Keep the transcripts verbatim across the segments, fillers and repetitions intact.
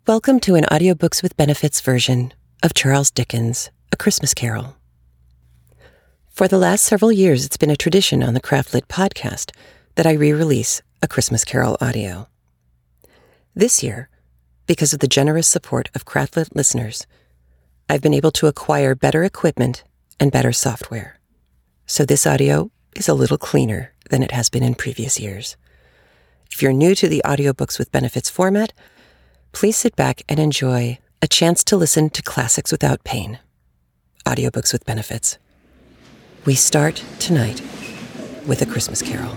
Welcome to an Audiobooks with Benefits version of Charles Dickens' A Christmas Carol. For the last several years, it's been a tradition on the Craftlit podcast that I re-release A Christmas Carol audio. This year, because of the generous support of Craftlit listeners, I've been able to acquire better equipment and better software. So this audio is a little cleaner than it has been in previous years. If you're new to the Audiobooks with Benefits format, please sit back and enjoy a chance to listen to classics without pain. Audiobooks with Benefits. We start tonight with A Christmas Carol.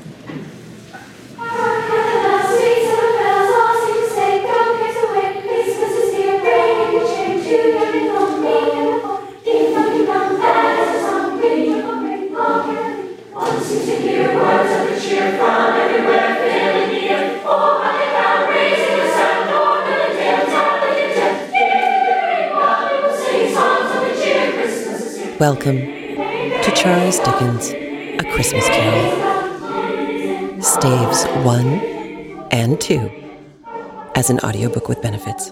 Welcome to Charles Dickens' A Christmas Carol. Staves one and two as an audiobook with benefits.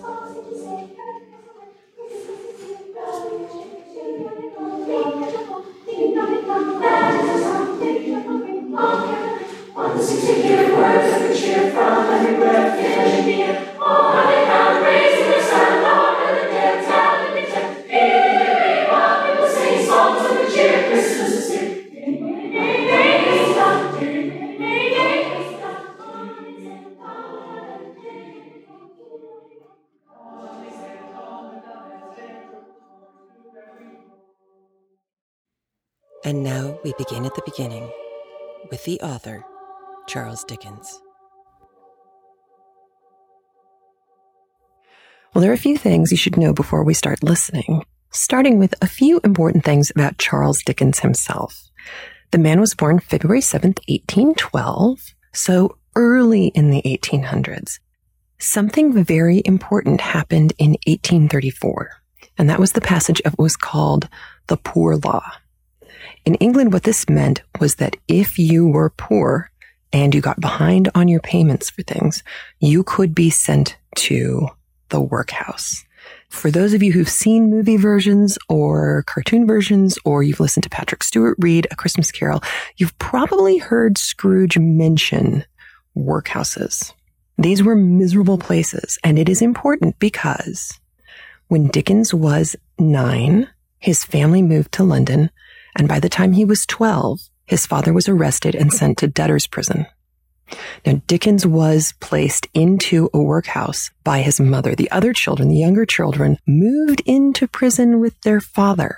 And now we begin at the beginning with the author, Charles Dickens. Well, there are a few things you should know before we start listening, starting with a few important things about Charles Dickens himself. The man was born February seventh, eighteen twelve, so early in the eighteen hundreds. Something very important happened in eighteen thirty-four, and that was the passage of what was called the Poor Law. In England, what this meant was that if you were poor and you got behind on your payments for things, you could be sent to the workhouse. For those of you who've seen movie versions or cartoon versions, or you've listened to Patrick Stewart read A Christmas Carol, you've probably heard Scrooge mention workhouses. These were miserable places, and it is important because when Dickens was nine, his family moved to London, and by the time he was twelve, his father was arrested and sent to debtor's prison. Now, Dickens was placed into a workhouse by his mother. The other children, the younger children, moved into prison with their father,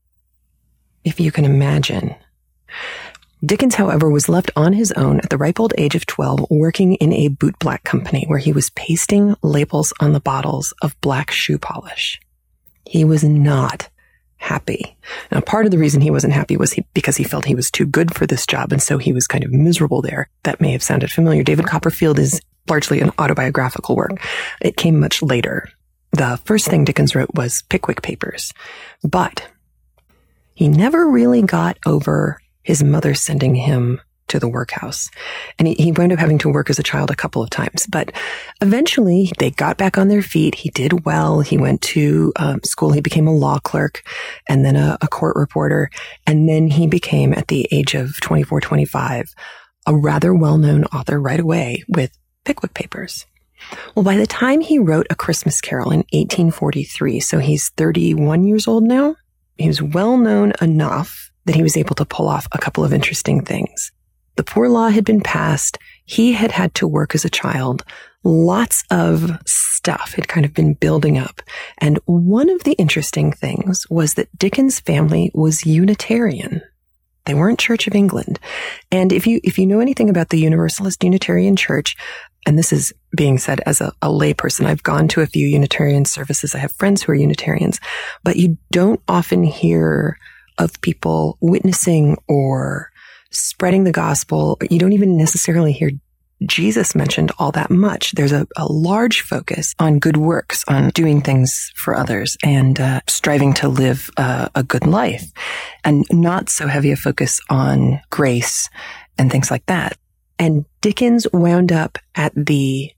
if you can imagine. Dickens, however, was left on his own at the ripe old age of twelve, working in a bootblack company where he was pasting labels on the bottles of black shoe polish. He was not happy. Now, part of the reason he wasn't happy was he, because he felt he was too good for this job, and so he was kind of miserable there. That may have sounded familiar. David Copperfield is largely an autobiographical work. It came much later. The first thing Dickens wrote was Pickwick Papers, but he never really got over his mother sending him to the workhouse. And he, he wound up having to work as a child a couple of times. But eventually they got back on their feet. He did well. He went to um, school. He became a law clerk and then a, a court reporter. And then he became, at the age of twenty-four, twenty-five, a rather well-known author right away with Pickwick Papers. Well, by the time he wrote A Christmas Carol in eighteen forty-three, so he's thirty-one years old now, he was well-known enough that he was able to pull off a couple of interesting things. The Poor Law had been passed. He had had to work as a child. Lots of stuff had kind of been building up. And one of the interesting things was that Dickens' family was Unitarian. They weren't Church of England. And if you if you know anything about the Universalist Unitarian Church, and this is being said as a, a layperson, I've gone to a few Unitarian services. I have friends who are Unitarians, but you don't often hear of people witnessing or spreading the gospel. You don't even necessarily hear Jesus mentioned all that much. There's a, a large focus on good works, on doing things for others and uh, striving to live uh, a good life, and not so heavy a focus on grace and things like that. And Dickens wound up at the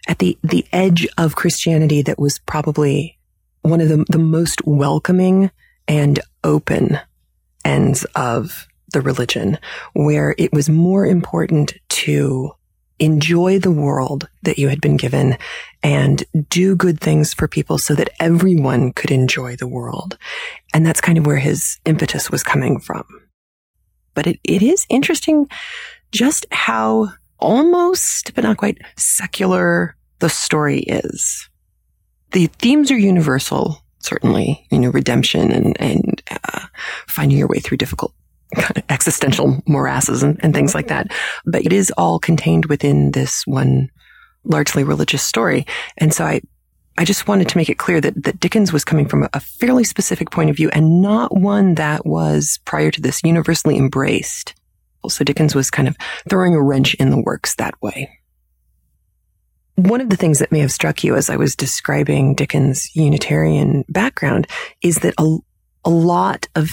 at the, the edge of Christianity that was probably one of the, the most welcoming and open ends of the religion, where it was more important to enjoy the world that you had been given and do good things for people so that everyone could enjoy the world. And that's kind of where his impetus was coming from. But it, it is interesting just how almost, but not quite, secular the story is. The themes are universal, certainly, you know, redemption and, and uh, finding your way through difficult kind of existential morasses and, and things like that. But it is all contained within this one largely religious story. And so I, I just wanted to make it clear that, that Dickens was coming from a, a fairly specific point of view and not one that was, prior to this, universally embraced. So Dickens was kind of throwing a wrench in the works that way. One of the things that may have struck you as I was describing Dickens' Unitarian background is that a, a lot of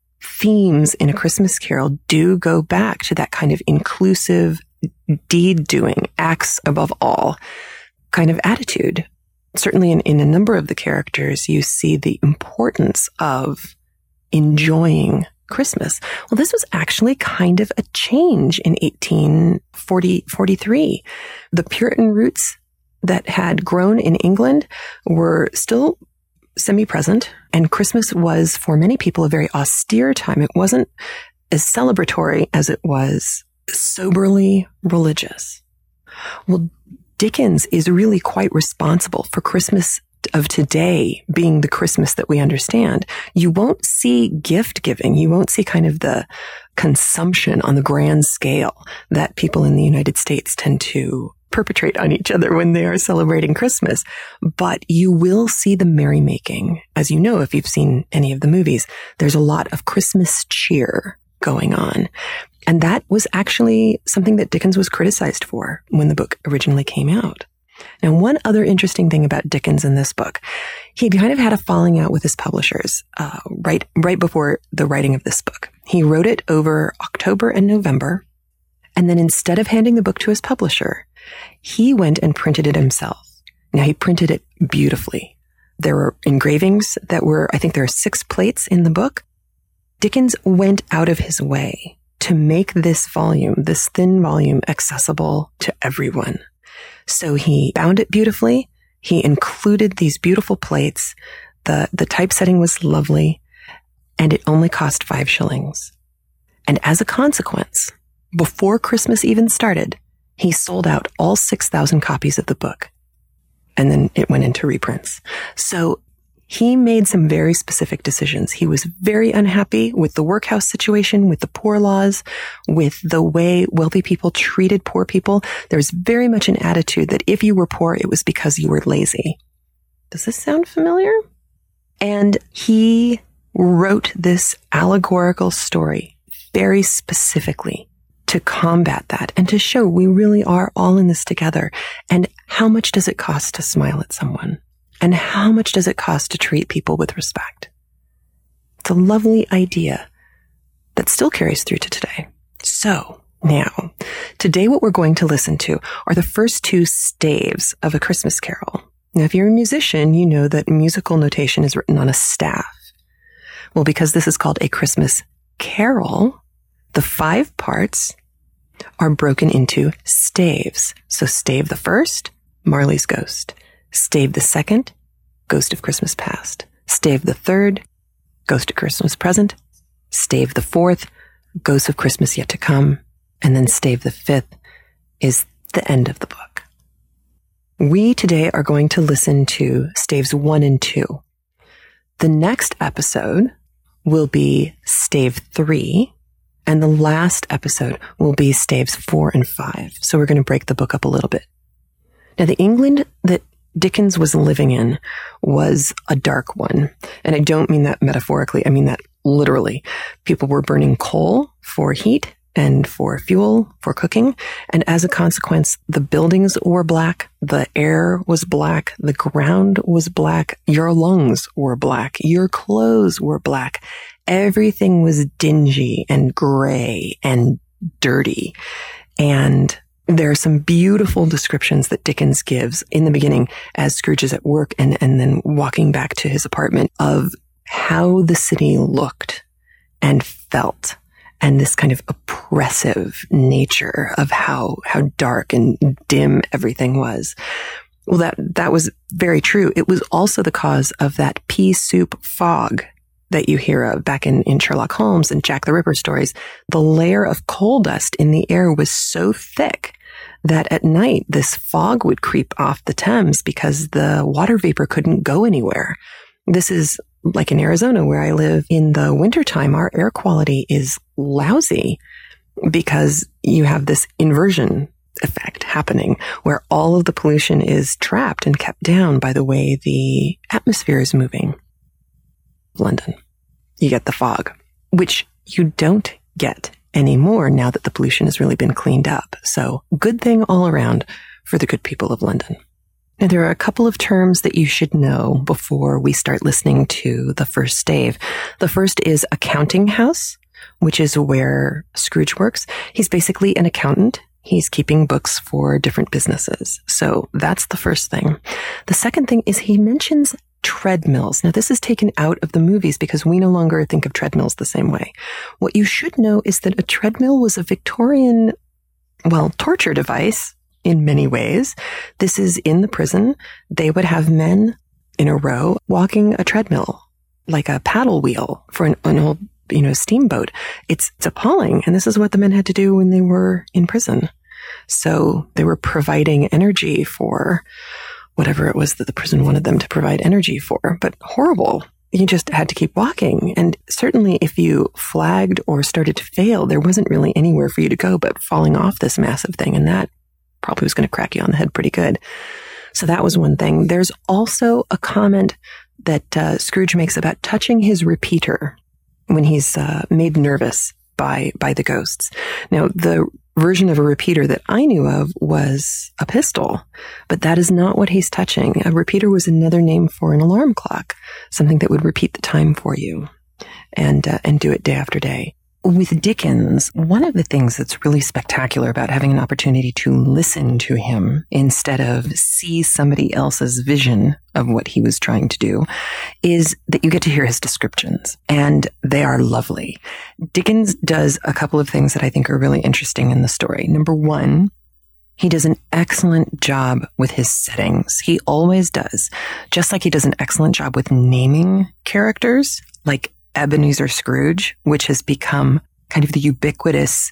themes in A Christmas Carol do go back to that kind of inclusive, deed-doing, acts above all kind of attitude. Certainly in, in a number of the characters, you see the importance of enjoying Christmas. Well, this was actually kind of a change in eighteen forty-three. The Puritan roots that had grown in England were still semi-present, and Christmas was, for many people, a very austere time. It wasn't as celebratory as it was soberly religious. Well, Dickens is really quite responsible for Christmas of today being the Christmas that we understand. You won't see gift giving. You won't see kind of the consumption on the grand scale that people in the United States tend to perpetrate on each other when they are celebrating Christmas. But you will see the merrymaking. As you know, if you've seen any of the movies, there's a lot of Christmas cheer going on. And that was actually something that Dickens was criticized for when the book originally came out. Now, one other interesting thing about Dickens in this book, he kind of had a falling out with his publishers uh, right right before the writing of this book. He wrote it over October and November, and then instead of handing the book to his publisher, he went and printed it himself. Now, he printed it beautifully. There were engravings that were, I think there are six plates in the book. Dickens went out of his way to make this volume, this thin volume, accessible to everyone. So he bound it beautifully. He included these beautiful plates. The, the typesetting was lovely, and it only cost five shillings. And as a consequence, before Christmas even started, he sold out all six thousand copies of the book. And then it went into reprints. So he made some very specific decisions. He was very unhappy with the workhouse situation, with the poor laws, with the way wealthy people treated poor people. There was very much an attitude that if you were poor, it was because you were lazy. Does this sound familiar? And he wrote this allegorical story very specifically to combat that and to show we really are all in this together. And how much does it cost to smile at someone? And how much does it cost to treat people with respect? It's a lovely idea that still carries through to today. So now, today what we're going to listen to are the first two staves of A Christmas Carol. Now, if you're a musician, you know that musical notation is written on a staff. Well, because this is called A Christmas Carol, the five parts are broken into staves. So stave the first, Marley's Ghost. Stave the second, Ghost of Christmas Past. Stave the third, Ghost of Christmas Present. Stave the fourth, Ghost of Christmas Yet to Come. And then stave the fifth is the end of the book. We today are going to listen to staves one and two. The next episode will be stave three, and the last episode will be staves four and five. So we're going to break the book up a little bit. Now, the England that Dickens was living in was a dark one. And I don't mean that metaphorically. I mean that literally. People were burning coal for heat and for fuel, for cooking. And as a consequence, the buildings were black, the air was black, the ground was black, your lungs were black, your clothes were black. Everything was dingy and gray and dirty. And There are some beautiful descriptions that Dickens gives in the beginning as Scrooge is at work and, and then walking back to his apartment of how the city looked and felt, and this kind of oppressive nature of how, how dark and dim everything was. Well, that, that was very true. It was also the cause of that pea soup fog that you hear of back in, in Sherlock Holmes and Jack the Ripper stories. The layer of coal dust in the air was so thick that at night this fog would creep off the Thames because the water vapor couldn't go anywhere. This is like in Arizona where I live. In the wintertime, our air quality is lousy because you have this inversion effect happening where all of the pollution is trapped and kept down by the way the atmosphere is moving. London, you get the fog, which you don't get anymore now that the pollution has really been cleaned up. So good thing all around for the good people of London. Now, there are a couple of terms that you should know before we start listening to the first stave. The first is accounting house, which is where Scrooge works. He's basically an accountant. He's keeping books for different businesses. So that's the first thing. The second thing is he mentions treadmills. Now, this is taken out of the movies because we no longer think of treadmills the same way. What you should know is that a treadmill was a Victorian, well, torture device in many ways. This is in the prison. They would have men in a row walking a treadmill, like a paddle wheel for an, an old, you know, steamboat. It's, it's appalling. And this is what the men had to do when they were in prison. So they were providing energy for whatever it was that the prison wanted them to provide energy for, but horrible. You just had to keep walking. And certainly if you flagged or started to fail, there wasn't really anywhere for you to go but falling off this massive thing. And that probably was going to crack you on the head pretty good. So that was one thing. There's also a comment that uh, Scrooge makes about touching his repeater when he's uh, made nervous by, by the ghosts. Now, the version of a repeater that I knew of was a pistol, but that is not what he's touching. A repeater was another name for an alarm clock, something that would repeat the time for you and uh, and do it day after day. With Dickens, one of the things that's really spectacular about having an opportunity to listen to him instead of see somebody else's vision of what he was trying to do is that you get to hear his descriptions, and they are lovely. Dickens does a couple of things that I think are really interesting in the story. Number one, he does an excellent job with his settings. He always does. Just like he does an excellent job with naming characters, like Ebenezer Scrooge, which has become kind of the ubiquitous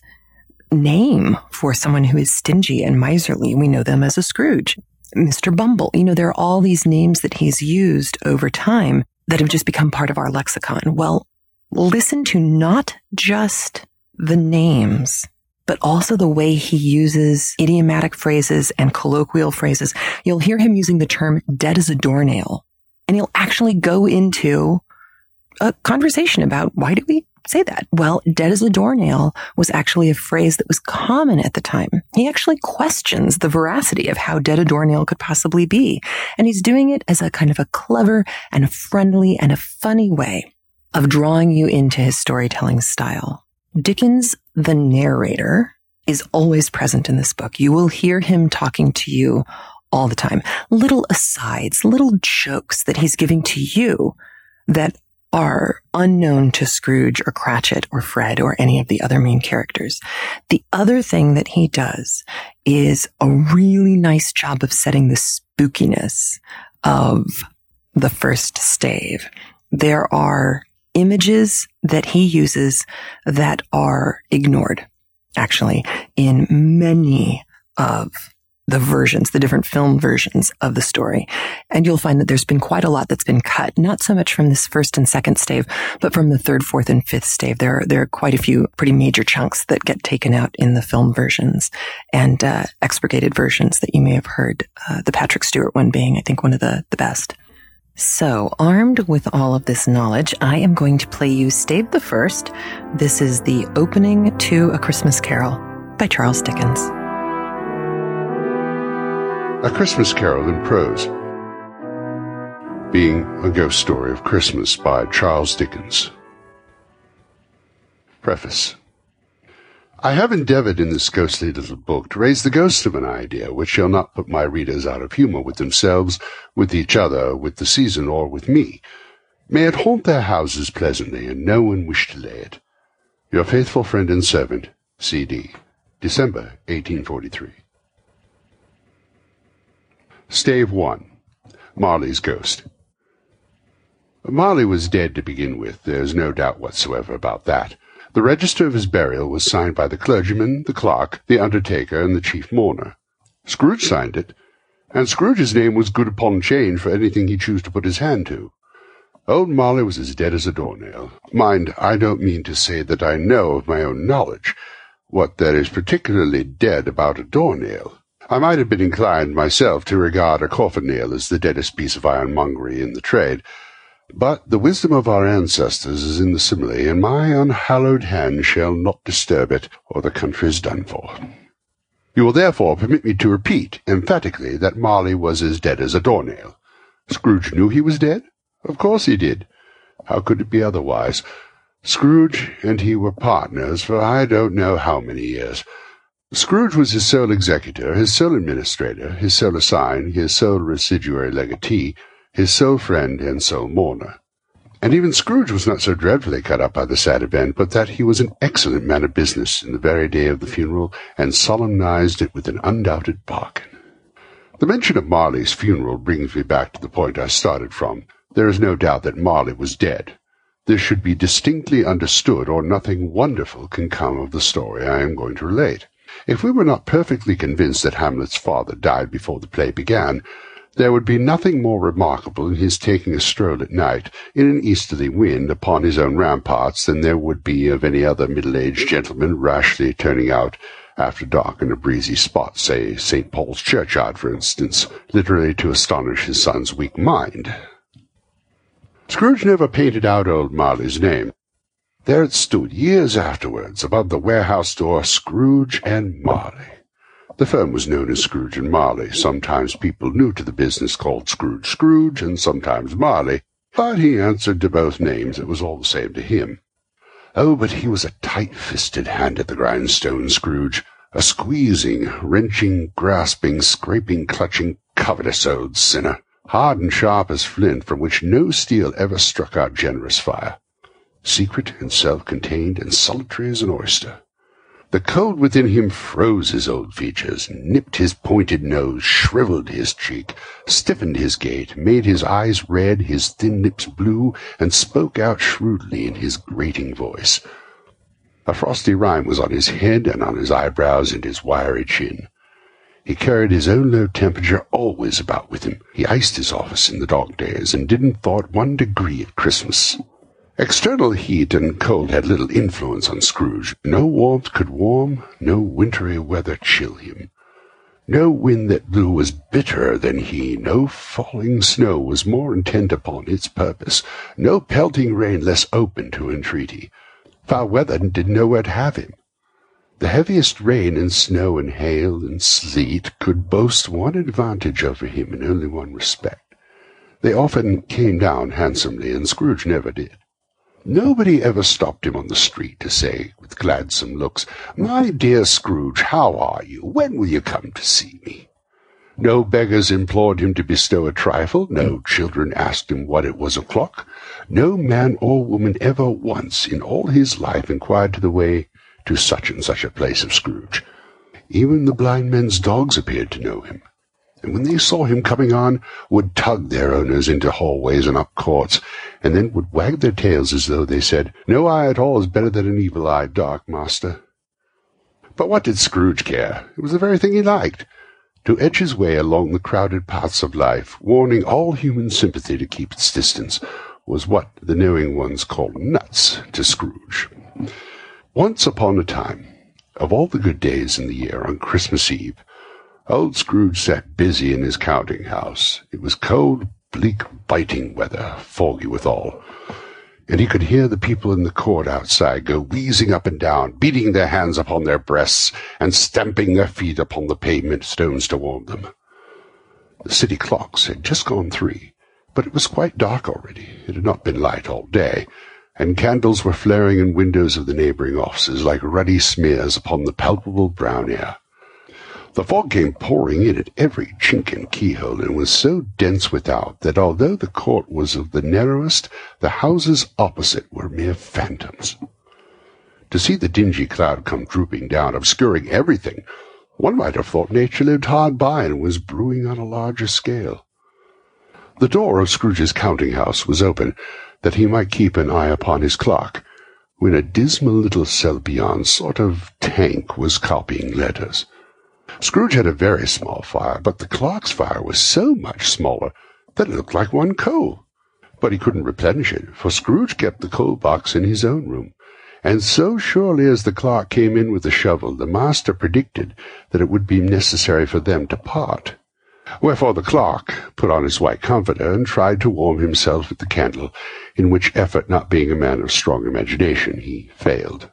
name for someone who is stingy and miserly. We know them as a Scrooge. Mister Bumble. You know, there are all these names that he's used over time that have just become part of our lexicon. Well, listen to not just the names, but also the way he uses idiomatic phrases and colloquial phrases. You'll hear him using the term dead as a doornail, and he'll actually go into a conversation about why do we say that? Well, dead as a doornail was actually a phrase that was common at the time. He actually questions the veracity of how dead a doornail could possibly be. And he's doing it as a kind of a clever and a friendly and a funny way of drawing you into his storytelling style. Dickens, the narrator, is always present in this book. You will hear him talking to you all the time. Little asides, little jokes that he's giving to you that are unknown to Scrooge or Cratchit or Fred or any of the other main characters. The other thing that he does is a really nice job of setting the spookiness of the first stave. There are images that he uses that are ignored, actually, in many of the versions, the different film versions of the story. And you'll find that there's been quite a lot that's been cut, not so much from this first and second stave, but from the third, fourth, and fifth stave. There are, there are quite a few pretty major chunks that get taken out in the film versions and uh, expurgated versions that you may have heard, uh, the Patrick Stewart one being, I think, one of the, the best. So, armed with all of this knowledge, I am going to play you Stave the First. This is the opening to A Christmas Carol by Charles Dickens. A Christmas Carol in Prose, being a ghost story of Christmas by Charles Dickens. Preface. I have endeavored in this ghostly little book to raise the ghost of an idea which shall not put my readers out of humour with themselves, with each other, with the season, or with me. May it haunt their houses pleasantly, and no one wish to lay it. Your faithful friend and servant, C D December, eighteen forty-three. Stave one. Marley's Ghost. Marley was dead to begin with. There's no doubt whatsoever about that. The register of his burial was signed by the clergyman, the clerk, the undertaker, and the chief mourner. Scrooge signed it, and Scrooge's name was good upon change for anything he chose to put his hand to. Old Marley was as dead as a doornail. Mind, I don't mean to say that I know of my own knowledge what there is particularly dead about a doornail. I might have been inclined myself to regard a coffin-nail as the deadest piece of ironmongery in the trade, but the wisdom of our ancestors is in the simile, and my unhallowed hand shall not disturb it, or the country is done for. You will therefore permit me to repeat emphatically that Marley was as dead as a doornail. Scrooge knew he was dead? Of course he did. How could it be otherwise? Scrooge and he were partners for I don't know how many years. Scrooge was his sole executor, his sole administrator, his sole assign, his sole residuary legatee, his sole friend and sole mourner. And even Scrooge was not so dreadfully cut up by the sad event, but that he was an excellent man of business in the very day of the funeral, and solemnized it with an undoubted bargain. The mention of Marley's funeral brings me back to the point I started from. There is no doubt that Marley was dead. This should be distinctly understood, or nothing wonderful can come of the story I am going to relate. If we were not perfectly convinced that Hamlet's father died before the play began, there would be nothing more remarkable in his taking a stroll at night, in an easterly wind, upon his own ramparts than there would be of any other middle-aged gentleman rashly turning out after dark in a breezy spot, say Saint Paul's churchyard, for instance, literally to astonish his son's weak mind. Scrooge never painted out old Marley's name. There it stood, years afterwards, above the warehouse door, Scrooge and Marley. The firm was known as Scrooge and Marley. Sometimes people new to the business called Scrooge Scrooge, and sometimes Marley, but he answered to both names. It was all the same to him. Oh, but he was a tight-fisted hand at the grindstone, Scrooge, a squeezing, wrenching, grasping, scraping, clutching, covetous old sinner, hard and sharp as flint, from which no steel ever struck out generous fire. Secret and self-contained and solitary as an oyster. The cold within him froze his old features, nipped his pointed nose, shriveled his cheek, stiffened his gait, made his eyes red, his thin lips blue, and spoke out shrewdly in his grating voice. A frosty rime was on his head and on his eyebrows and his wiry chin. He carried his own low temperature always about with him. He iced his office in the dog days, and didn't thaw it one degree at Christmas. External heat and cold had little influence on Scrooge. No warmth could warm, no wintry weather chill him. No wind that blew was bitterer than he, no falling snow was more intent upon its purpose, no pelting rain less open to entreaty. Foul weather did nowhere to have him. The heaviest rain and snow and hail and sleet could boast one advantage over him in only one respect. They often came down handsomely, and Scrooge never did. Nobody ever stopped him on the street to say, with gladsome looks, "My dear Scrooge, how are you? When will you come to see me?" No beggars implored him to bestow a trifle, no children asked him what it was o'clock, no man or woman ever once in all his life inquired to the way to such and such a place of Scrooge. Even the blind men's dogs appeared to know him, and when they saw him coming on, would tug their owners into hallways and up courts, and then would wag their tails as though they said, "No eye at all is better than an evil-eyed dog, master." But what did Scrooge care? It was the very thing he liked. To edge his way along the crowded paths of life, warning all human sympathy to keep its distance, was what the knowing ones called nuts to Scrooge. Once upon a time, of all the good days in the year, on Christmas Eve, old Scrooge sat busy in his counting-house. It was cold, bleak, biting weather, foggy withal, and he could hear the people in the court outside go wheezing up and down, beating their hands upon their breasts, and stamping their feet upon the pavement stones to warm them. The city clocks had just gone three, but it was quite dark already. It had not been light all day. and candles were flaring in windows of the neighboring offices like ruddy smears upon the palpable brown air. The fog came pouring in at every chink and keyhole, and was so dense without that although the court was of the narrowest, the houses opposite were mere phantoms. To see the dingy cloud come drooping down, obscuring everything, one might have thought nature lived hard by and was brewing on a larger scale. The door of Scrooge's counting-house was open, that he might keep an eye upon his clock, when a dismal little cell beyond, sort of tank, was copying letters. Scrooge had a very small fire, but the clock's fire was so much smaller that it looked like one coal. But he couldn't replenish it, for Scrooge kept the coal box in his own room, and so surely as the clerk came in with the shovel, the master predicted that it would be necessary for them to part. Wherefore the clerk put on his white comforter and tried to warm himself at the candle, in which effort, not being a man of strong imagination, he failed.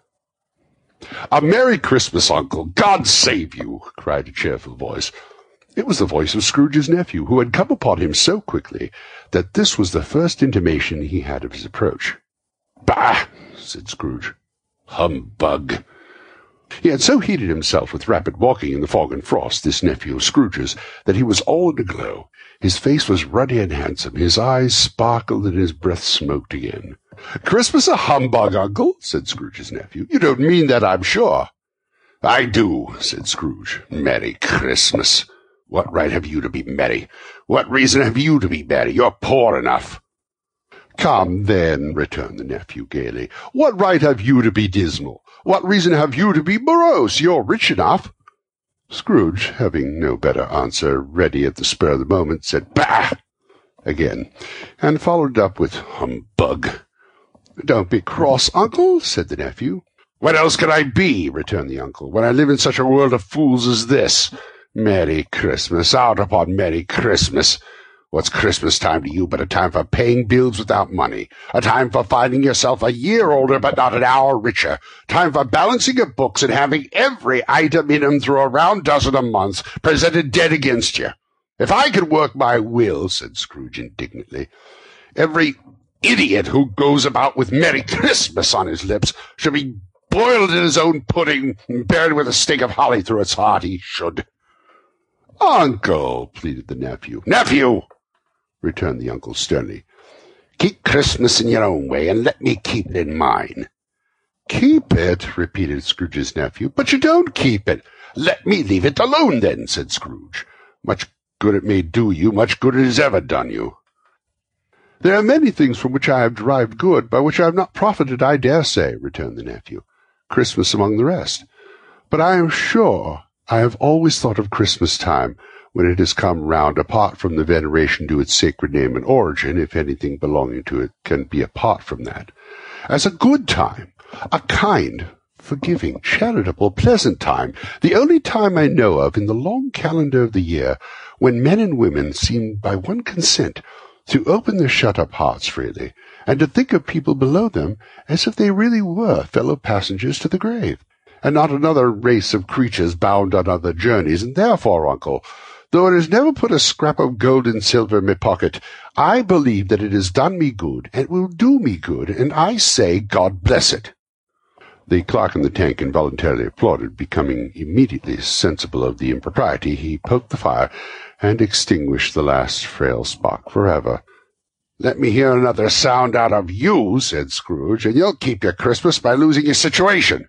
"A Merry Christmas, Uncle! God save you!" cried a cheerful voice. It was the voice of Scrooge's nephew, who had come upon him so quickly that this was the first intimation he had of his approach. "Bah!" said Scrooge. "Humbug!" He had so heated himself with rapid walking in the fog and frost, this nephew of Scrooge's, that he was all in a glow. His face was ruddy and handsome, his eyes sparkled, and his breath smoked again. "Christmas a humbug, Uncle?" said Scrooge's nephew. "You don't mean that, I'm sure." "I do," said Scrooge. "Merry Christmas! What right have you to be merry? What reason have you to be merry? You're poor enough." "Come, then," returned the nephew gaily. "What right have you to be dismal? What reason have you to be morose? You're rich enough." Scrooge, having no better answer ready at the spur of the moment, said "Bah!" again, and followed up with "Humbug!" "Don't be cross, Uncle," said the nephew. "What else can I be," returned the uncle, "when I live in such a world of fools as this? Merry Christmas, out upon Merry Christmas! What's Christmas time to you but a time for paying bills without money, a time for finding yourself a year older but not an hour richer, time for balancing your books and having every item in 'em through a round dozen a month presented dead against you? If I could work my will," said Scrooge indignantly, "every idiot who goes about with Merry Christmas on his lips should be boiled in his own pudding and buried with a stake of holly through its heart, he should." "Uncle," pleaded the nephew. "Nephew!" returned the uncle sternly. "Keep Christmas in your own way, and let me keep it in mine." "Keep it?" repeated Scrooge's nephew. "But you don't keep it." "Let me leave it alone, then," said Scrooge. "Much good it may do you, much good it has ever done you." "There are many things from which I have derived good, by which I have not profited, I dare say," returned the nephew. "Christmas among the rest. But I am sure I have always thought of Christmas time, when it has come round, apart from the veneration to its sacred name and origin, if anything belonging to it can be apart from that, as a good time, a kind, forgiving, charitable, pleasant time, the only time I know of in the long calendar of the year when men and women seem by one consent to open their shut-up hearts freely, and to think of people below them as if they really were fellow passengers to the grave, and not another race of creatures bound on other journeys, and therefore, Uncle, though it has never put a scrap of gold and silver in my pocket, I believe that it has done me good, and will do me good, and I say God bless it." The clerk in the tank involuntarily applauded. Becoming immediately sensible of the impropriety, he poked the fire, and extinguished the last frail spark forever. "Let me hear another sound out of you," said Scrooge, "and you'll keep your Christmas by losing your situation."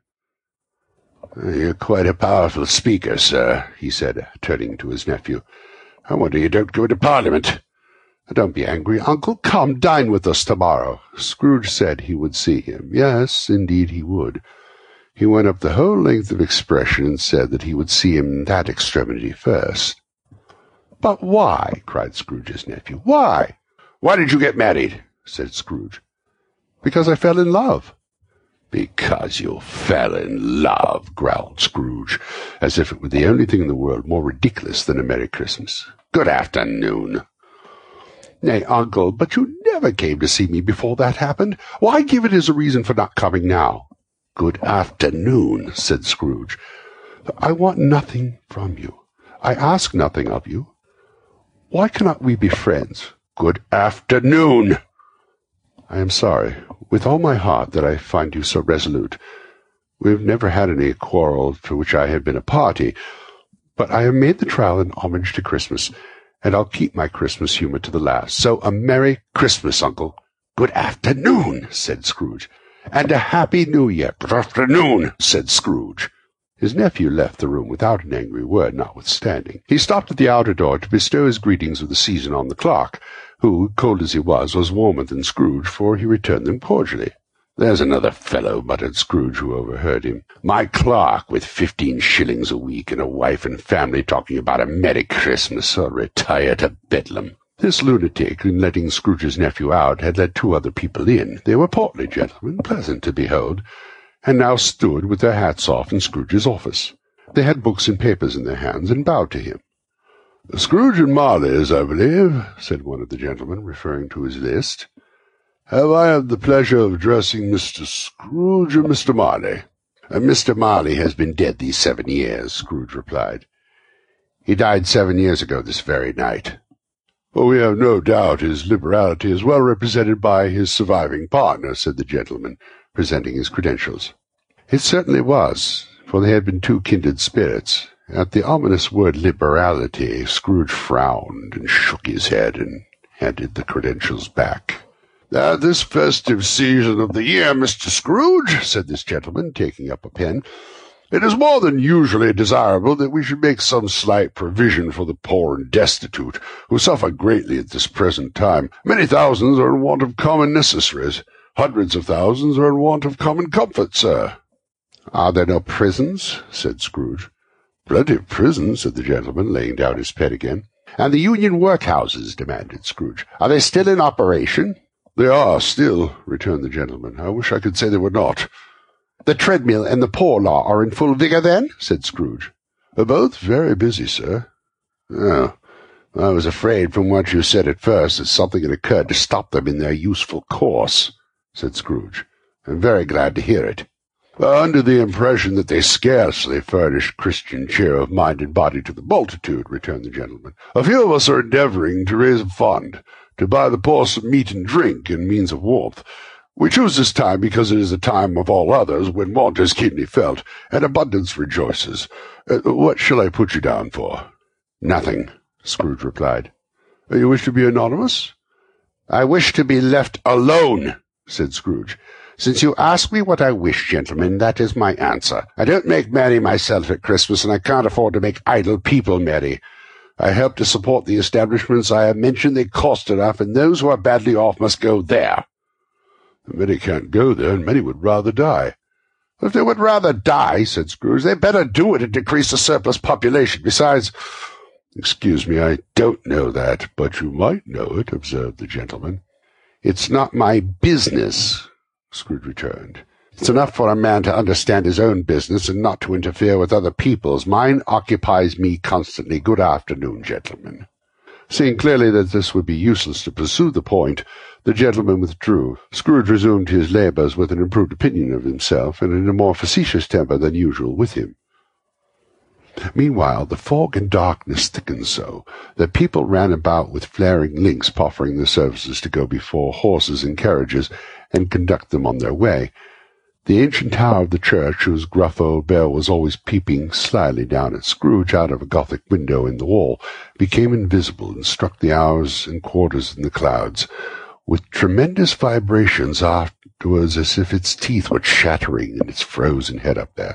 "You're quite a powerful speaker, sir," he said, turning to his nephew. "I wonder you don't go into Parliament." "Don't be angry, Uncle. Come, dine with us tomorrow." Scrooge said he would see him. Yes, indeed he would. He went up the whole length of expression, and said that he would see him in that extremity first. "But why?" cried Scrooge's nephew. "Why?" "Why did you get married?" said Scrooge. "Because I fell in love." "Because you fell in love," growled Scrooge, as if it were the only thing in the world more ridiculous than a Merry Christmas. "Good afternoon." "Nay, Uncle, but you never came to see me before that happened. Why give it as a reason for not coming now?" "Good afternoon," said Scrooge. "I want nothing from you. I ask nothing of you. Why cannot we be friends?" "Good afternoon." "I am sorry. with all my heart that I find you so resolute. We have never had any quarrel for which I have been a party, but I have made the trial in homage to Christmas, and I'll keep my Christmas humour to the last. So a Merry Christmas, Uncle." "Good afternoon," said Scrooge. "And a Happy New Year." "Good afternoon," said Scrooge. His nephew left the room without an angry word notwithstanding. He stopped at the outer door to bestow his greetings of the season on the clerk, who, cold as he was, was warmer than Scrooge, for he returned them cordially. "There's another fellow," muttered Scrooge, who overheard him. "My clerk, with fifteen shillings a week and a wife and family, talking about a Merry Christmas. I'll retire to Bedlam." This lunatic, in letting Scrooge's nephew out, had let two other people in. They were portly gentlemen, pleasant to behold, and now stood with their hats off in Scrooge's office. They had books and papers in their hands, and bowed to him. "Scrooge and Marley's, I believe," said one of the gentlemen, referring to his list. "Have I had the pleasure of addressing Mister Scrooge or Mister Marley?" Uh, "Mister Marley has been dead these seven years," Scrooge replied. "He died seven years ago this very night." "Well, we have no doubt his liberality is well represented by his surviving partner," said the gentleman, presenting his credentials. It certainly was, for they had been two kindred spirits. At the ominous word liberality, Scrooge frowned and shook his head and handed the credentials back. "At this festive season of the year, Mister Scrooge," said this gentleman, taking up a pen, "it is more than usually desirable that we should make some slight provision for the poor and destitute, who suffer greatly at this present time. Many thousands are in want of common necessaries. Hundreds of thousands are in want of common comfort, sir." "Are there no prisons?" said Scrooge. "Plenty of prisons," said the gentleman, laying down his pen again. "And the union workhouses?" demanded Scrooge. "Are they still in operation?" "They are still," returned the gentleman. "I wish I could say they were not." "The treadmill and the poor law are in full vigour, then?" said Scrooge. "They're both very busy, sir." "Oh, I was afraid from what you said at first that something had occurred to stop them in their useful course," said Scrooge. "I'm very glad to hear it." "Under the impression that they scarcely furnish Christian cheer of mind and body to the multitude," returned the gentleman. "A few of us are endeavouring to raise a fund, to buy the poor some meat and drink and means of warmth. We choose this time because it is a time of all others when want is keenly felt, and abundance rejoices. Uh, what shall I put you down for?" "Nothing," Scrooge replied. Uh, "You wish to be anonymous?" "I wish to be left alone," said Scrooge. "Since you ask me what I wish, gentlemen, that is my answer. I don't make merry myself at Christmas, and I can't afford to make idle people merry. I help to support the establishments I have mentioned. They cost enough, and those who are badly off must go there." "Many can't go there, and many would rather die." "If they would rather die," said Scrooge, "they'd better do it and decrease the surplus population. Besides—" "Excuse me, I don't know that, but you might know it," observed the gentleman. "It's not my business," Scrooge returned. "It's enough for a man to understand his own business and not to interfere with other people's. Mine occupies me constantly. Good afternoon, gentlemen." Seeing clearly that this would be useless to pursue the point, the gentleman withdrew. Scrooge resumed his labours with an improved opinion of himself, and in a more facetious temper than usual with him. Meanwhile, the fog and darkness thickened so that people ran about with flaring links, proffering their services to go before horses and carriages and conduct them on their way. The ancient tower of the church, whose gruff old bell was always peeping slyly down at Scrooge out of a Gothic window in the wall, became invisible and struck the hours and quarters in the clouds, with tremendous vibrations afterwards, as if its teeth were chattering in its frozen head up there.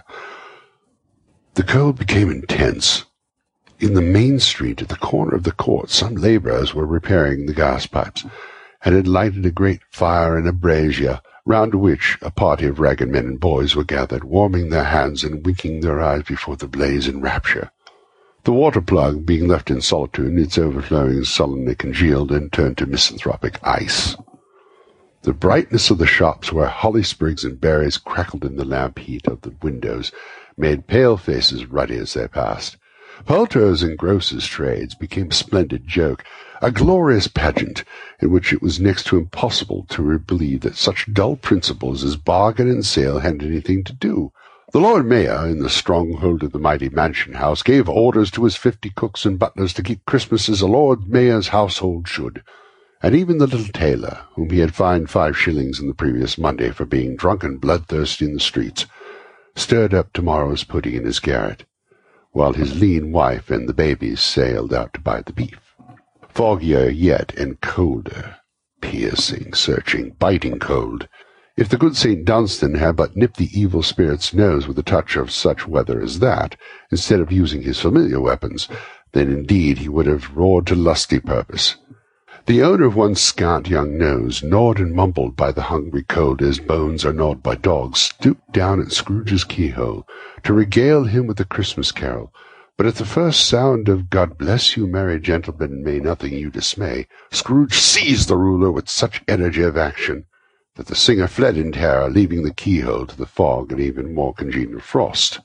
The cold became intense. In the main street, at the corner of the court, some labourers were repairing the gas-pipes, and had lighted a great fire in a brazier, round which a party of ragged men and boys were gathered, warming their hands and winking their eyes before the blaze in rapture. The water-plug, being left in solitude, its overflowing sullenly congealed and turned to misanthropic ice. The brightness of the shops, where holly sprigs and berries crackled in the lamp heat of the windows, made pale faces ruddy as they passed. Poulterers' and grocers' trades became a splendid joke, a glorious pageant, in which it was next to impossible to believe that such dull principles as bargain and sale had anything to do. The Lord Mayor, in the stronghold of the mighty mansion house, gave orders to his fifty cooks and butlers to keep Christmas as a Lord Mayor's household should, and even the little tailor, whom he had fined five shillings on the previous Monday for being drunk and bloodthirsty in the streets, stirred up tomorrow's pudding in his garret, while his lean wife and the babies sailed out to buy the beef. Foggier yet and colder, piercing, searching, biting cold. If the good Saint Dunstan had but nipped the evil spirit's nose with a touch of such weather as that, instead of using his familiar weapons, then indeed he would have roared to lusty purpose. The owner of one scant young nose, gnawed and mumbled by the hungry cold as bones are gnawed by dogs, stooped down at Scrooge's keyhole to regale him with a Christmas carol. But at the first sound of "God bless you, merry gentlemen, may nothing you dismay," Scrooge seized the ruler with such energy of action that the singer fled in terror, leaving the keyhole to the fog and even more congenial frost.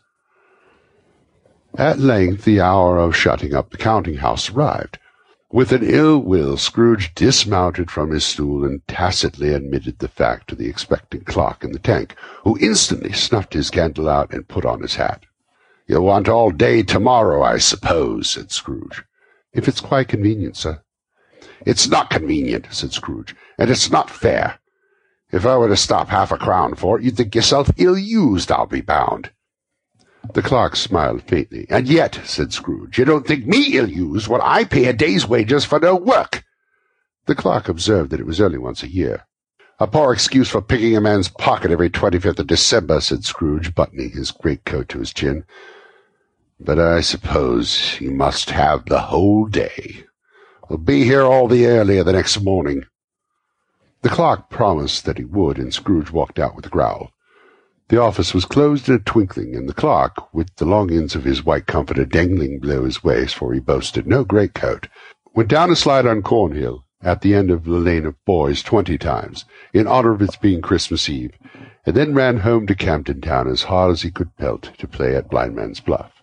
At length the hour of shutting up the counting-house arrived. With an ill will, Scrooge dismounted from his stool and tacitly admitted the fact to the expectant clerk in the tank, who instantly snuffed his candle out and put on his hat. "You'll want all day tomorrow, I suppose," said Scrooge. "If it's quite convenient, sir." "It's not convenient," said Scrooge, "and it's not fair. If I were to stop half a crown for it, you'd think yourself ill-used, I'll be bound." The clerk smiled faintly. "And yet," said Scrooge, "you don't think me ill-used when I pay a day's wages for no work." The clerk observed that it was only once a year. "A poor excuse for picking a man's pocket every twenty-fifth of December," said Scrooge, buttoning his greatcoat to his chin. "But I suppose you must have the whole day. We'll be here all the earlier the next morning." The clerk promised that he would, and Scrooge walked out with a growl. The office was closed in a twinkling, and the clerk, with the long ends of his white comforter dangling below his waist, for he boasted no greatcoat, went down a slide on Cornhill, at the end of the Lane of Boys, twenty times, in honour of its being Christmas Eve, and then ran home to Camden Town as hard as he could pelt to play at Blindman's Bluff.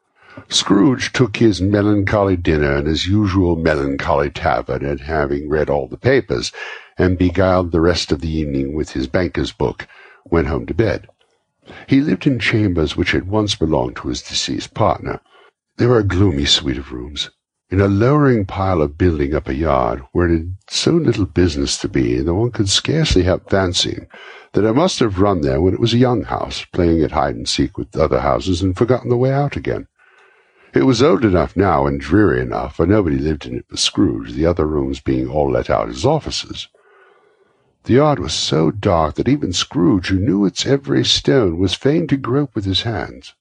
Scrooge took his melancholy dinner in his usual melancholy tavern, and having read all the papers, and beguiled the rest of the evening with his banker's book, went home to bed. He lived in chambers which had once belonged to his deceased partner. They were a gloomy suite of rooms, in a lowering pile of building up a yard, where it had so little business to be that one could scarcely help fancying that it must have run there when it was a young house, playing at hide-and-seek with other houses and forgotten the way out again. It was old enough now and dreary enough, for nobody lived in it but Scrooge, the other rooms being all let out as offices. The yard was so dark that even Scrooge, who knew its every stone, was fain to grope with his hands.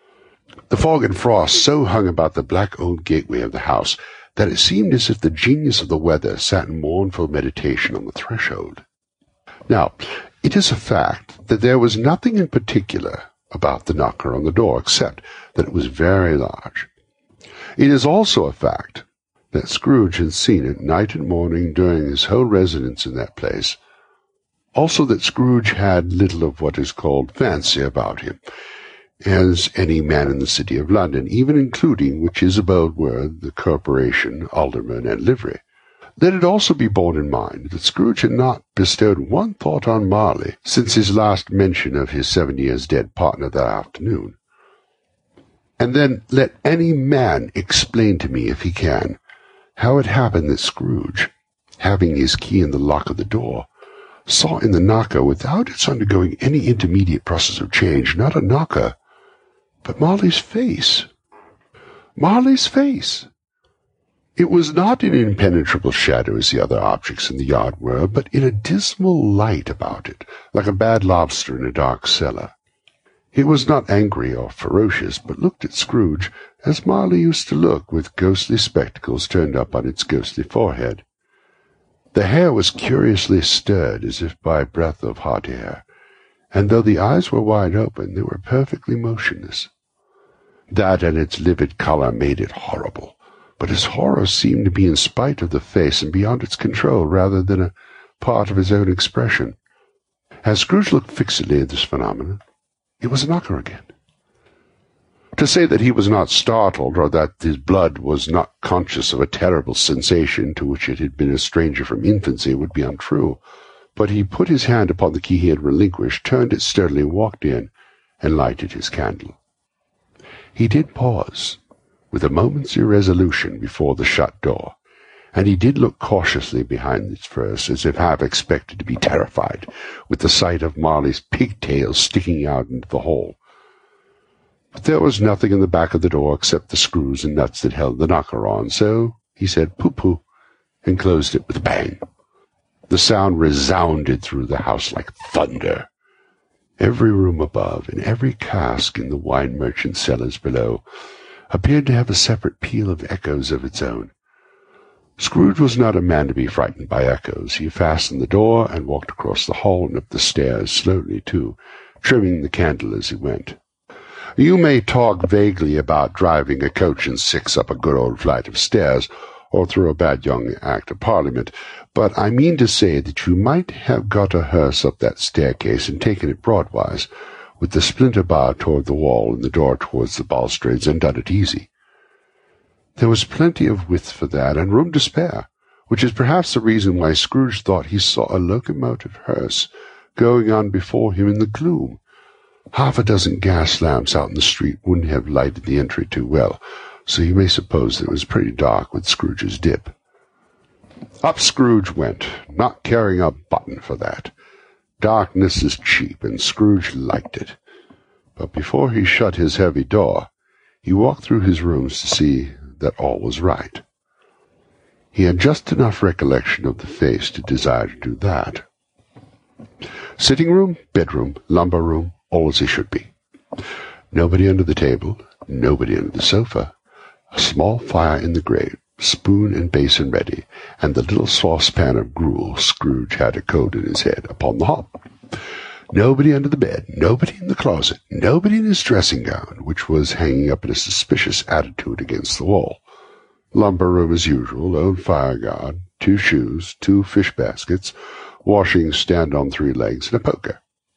The fog and frost so hung about the black old gateway of the house that it seemed as if the genius of the weather sat in mournful meditation on the threshold. Now, it is a fact that there was nothing in particular about the knocker on the door, except that it was very large. It is also a fact that Scrooge had seen it night and morning during his whole residence in that place. Also that Scrooge had little of what is called fancy about him, as any man in the city of London, even including which his abode were the corporation, alderman, and livery. Let it also be borne in mind that Scrooge had not bestowed one thought on Marley since his last mention of his seven years dead partner that afternoon. And then let any man explain to me, if he can, how it happened that Scrooge, having his key in the lock of the door, saw in the knocker, without its undergoing any intermediate process of change, not a knocker, but Marley's face. Marley's face! It was not in impenetrable shadow as the other objects in the yard were, but in a dismal light about it, like a bad lobster in a dark cellar. It was not angry or ferocious, but looked at Scrooge as Marley used to look, with ghostly spectacles turned up on its ghostly forehead. The hair was curiously stirred, as if by a breath of hot air, and though the eyes were wide open, they were perfectly motionless. That and its livid colour made it horrible, but his horror seemed to be in spite of the face and beyond its control, rather than a part of his own expression. As Scrooge looked fixedly at this phenomenon, it was a knocker again. To say that he was not startled, or that his blood was not conscious of a terrible sensation to which it had been a stranger from infancy, would be untrue, but he put his hand upon the key he had relinquished, turned it sturdily, walked in, and lighted his candle. He did pause, with a moment's irresolution, before the shut door, and he did look cautiously behind at first, as if half expected to be terrified with the sight of Marley's pigtails sticking out into the hall. But there was nothing in the back of the door except the screws and nuts that held the knocker on, so he said pooh-pooh and closed it with a bang. The sound resounded through the house like thunder. Every room above and every cask in the wine merchant's cellars below appeared to have a separate peal of echoes of its own. Scrooge was not a man to be frightened by echoes. He fastened the door and walked across the hall and up the stairs, slowly too, trimming the candle as he went. You may talk vaguely about driving a coach and six up a good old flight of stairs, or through a bad young Act of Parliament, but I mean to say that you might have got a hearse up that staircase and taken it broadwise, with the splinter bar toward the wall and the door towards the balustrades, and done it easy. There was plenty of width for that, and room to spare, which is perhaps the reason why Scrooge thought he saw a locomotive hearse going on before him in the gloom. Half a dozen gas lamps out in the street wouldn't have lighted the entry too well, so you may suppose that it was pretty dark with Scrooge's dip. Up Scrooge went, not caring a button for that. Darkness is cheap, and Scrooge liked it. But before he shut his heavy door, he walked through his rooms to see that all was right. He had just enough recollection of the face to desire to do that. Sitting room, bedroom, lumber room, all as he should be. Nobody under the table, nobody under the sofa. A small fire in the grate, spoon and basin ready, and the little saucepan of gruel Scrooge had a coat in his head upon the hob. Nobody under the bed, nobody in the closet, nobody in his dressing gown, which was hanging up in a suspicious attitude against the wall. Lumber room as usual, old fire guard, two shoes, two fish baskets, washing stand on three legs, and a poker.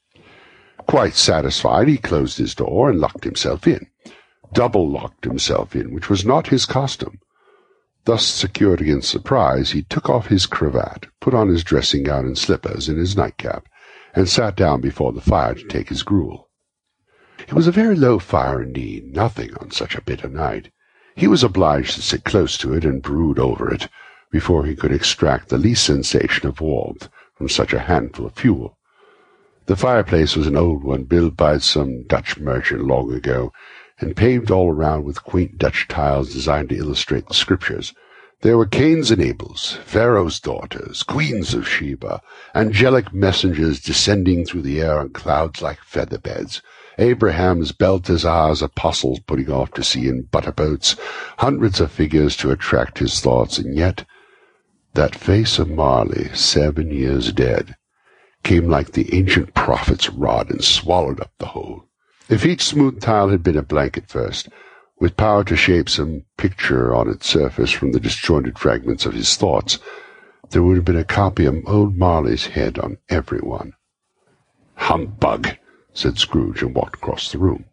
Quite satisfied, he closed his door and locked himself in. Double-locked himself in, which was not his custom. Thus secured against surprise, he took off his cravat, put on his dressing gown and slippers and his nightcap, and sat down before the fire to take his gruel. It was a very low fire indeed, nothing on such a bitter night. He was obliged to sit close to it and brood over it, before he could extract the least sensation of warmth from such a handful of fuel. The fireplace was an old one, built by some Dutch merchant long ago, and paved all around with quaint Dutch tiles designed to illustrate the Scriptures. There were Cains and Abels, Pharaoh's daughters, queens of Sheba, angelic messengers descending through the air on clouds like feather beds, Abraham's, Belteshazzar's apostles putting off to sea in butterboats, hundreds of figures to attract his thoughts, and yet that face of Marley, seven years dead, came like the ancient prophet's rod and swallowed up the whole. If each smooth tile had been a blank at first, with power to shape some picture on its surface from the disjointed fragments of his thoughts, there would have been a copy of old Marley's head on every one. "Humbug!" said Scrooge, and walked across the room.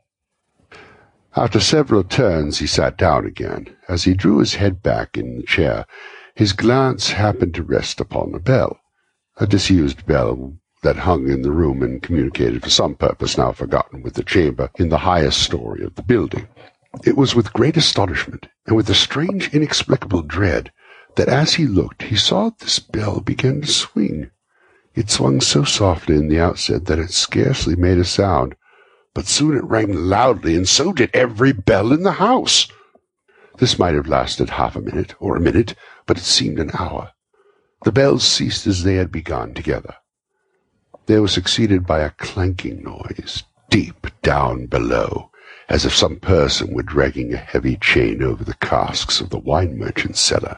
After several turns he sat down again. As he drew his head back in the chair, his glance happened to rest upon a bell, a disused bell that hung in the room and communicated for some purpose now forgotten with the chamber in the highest story of the building. It was with great astonishment, and with a strange inexplicable dread, that as he looked he saw this bell begin to swing. It swung so softly in the outset that it scarcely made a sound, but soon it rang loudly, and so did every bell in the house. This might have lasted half a minute, or a minute, but it seemed an hour. The bells ceased as they had begun together. They were succeeded by a clanking noise, deep down below, as if some person were dragging a heavy chain over the casks of the wine merchant's cellar.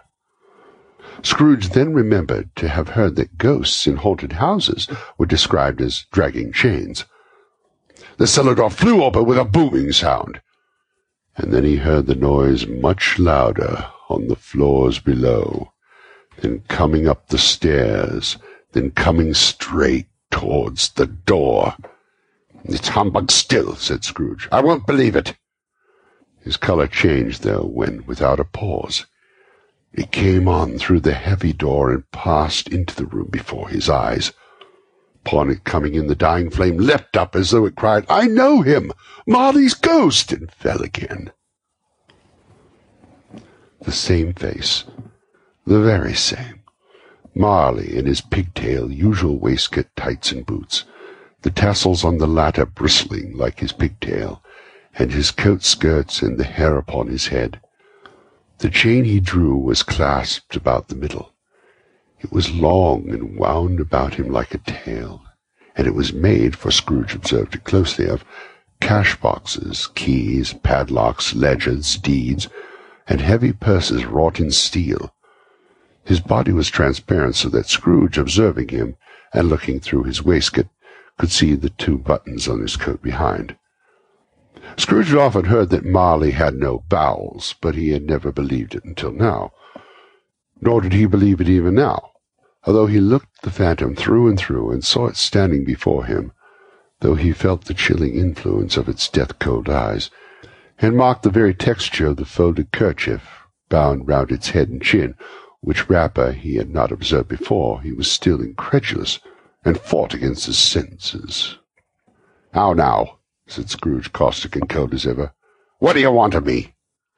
Scrooge then remembered to have heard that ghosts in haunted houses were described as dragging chains. The cellar door flew open with a booming sound, and then he heard the noise much louder on the floors below, then coming up the stairs, then coming straight towards the door. "It's humbug still," said Scrooge. "I won't believe it." His colour changed, though, when, without a pause, it came on through the heavy door and passed into the room before his eyes. Upon it coming in, the dying flame leapt up as though it cried, "I know him! Marley's ghost!" and fell again. The same face, The very same. Marley in his pigtail, usual waistcoat, tights, and boots, the tassels on the latter bristling like his pigtail, and his coat skirts and the hair upon his head. The chain he drew was clasped about the middle. It was long and wound about him like a tail, and it was made, for Scrooge observed it closely, of cash-boxes, keys, padlocks, ledgers, deeds, and heavy purses wrought in steel. His body was transparent, so that Scrooge, observing him, and looking through his waistcoat, could see the two buttons on his coat behind. Scrooge had often heard that Marley had no bowels, but he had never believed it until now. Nor did he believe it even now, although he looked the phantom through and through, and saw it standing before him, though he felt the chilling influence of its death-cold eyes, and marked the very texture of the folded kerchief bound round its head and chin, which wrapper he had not observed before. He was still incredulous, and fought against his senses. "How now?" said Scrooge, caustic and cold as ever. "What do you want of me?"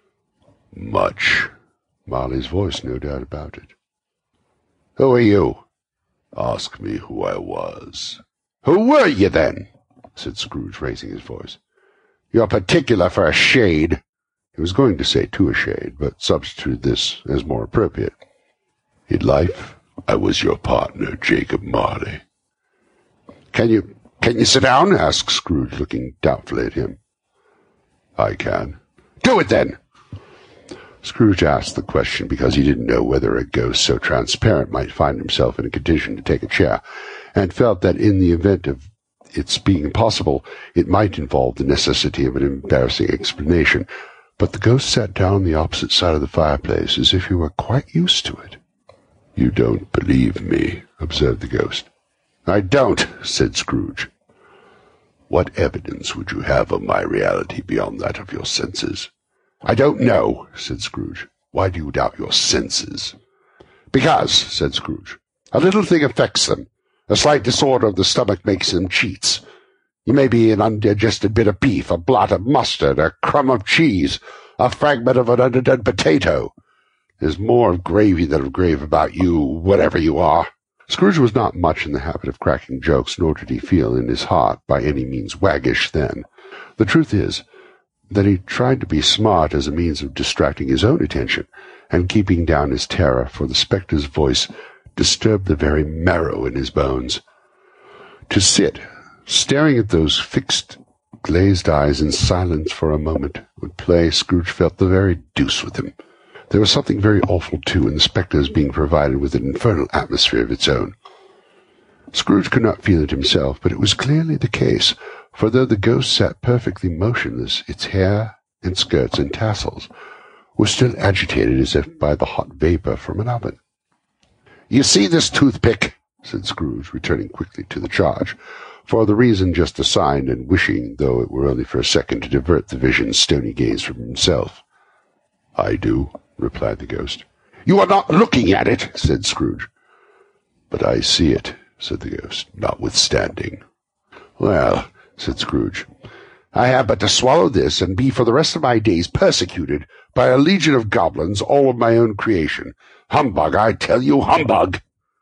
"Much." Marley's voice, no doubt about it. "Who are you?" "Ask me who I was." "Who were you, then?" said Scrooge, raising his voice. "You're particular for a shade." He was going to say to a shade, but substituted this as more appropriate. "In life, I was your partner, Jacob Marley." Can you can you sit down?" asked Scrooge, looking doubtfully at him. "I can." "Do it, then." Scrooge asked the question because he didn't know whether a ghost so transparent might find himself in a condition to take a chair, and felt that in the event of its being possible, it might involve the necessity of an embarrassing explanation. But the ghost sat down on the opposite side of the fireplace, as if he were quite used to it. "You don't believe me," observed the ghost. "I don't," said Scrooge. "What evidence would you have of my reality beyond that of your senses?" "I don't know," said Scrooge. "Why do you doubt your senses?" "Because," said Scrooge, "a little thing affects them. A slight disorder of the stomach makes them cheats. You may be an undigested bit of beef, a blot of mustard, a crumb of cheese, a fragment of an underdone potato. There's more of gravy than of grave about you, whatever you are." Scrooge was not much in the habit of cracking jokes, nor did he feel in his heart by any means waggish then. The truth is that he tried to be smart as a means of distracting his own attention, and keeping down his terror, for the spectre's voice disturbed the very marrow in his bones. To sit, staring at those fixed, glazed eyes in silence for a moment, would play, Scrooge felt, the very deuce with him. There was something very awful, too, in the spectre's being provided with an infernal atmosphere of its own. Scrooge could not feel it himself, but it was clearly the case, for though the ghost sat perfectly motionless, its hair and skirts and tassels were still agitated as if by the hot vapour from an oven. "You see this toothpick?" said Scrooge, returning quickly to the charge, for the reason just assigned, and wishing, though it were only for a second, to divert the vision's stony gaze from himself. "I do," replied the ghost. "You are not looking at it," said Scrooge. "But I see it," said the ghost, "notwithstanding." "Well," said Scrooge, "I have but to swallow this, and be for the rest of my days persecuted by a legion of goblins, all of my own creation. Humbug, I tell you, humbug!"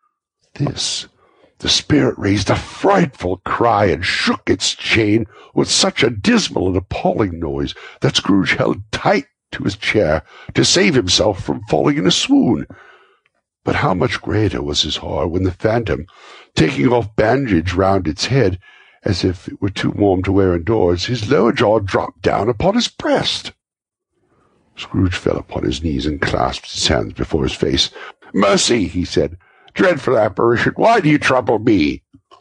This, the spirit raised a frightful cry, and shook its chain with such a dismal and appalling noise that Scrooge held tight to his chair to save himself from falling in a swoon. But how much greater was his horror when the phantom, taking off bandage round its head, as if it were too warm to wear indoors, his lower jaw dropped down upon his breast. Scrooge fell upon his knees and clasped his hands before his face. "Mercy," he said. "Dreadful apparition, why do you trouble me?"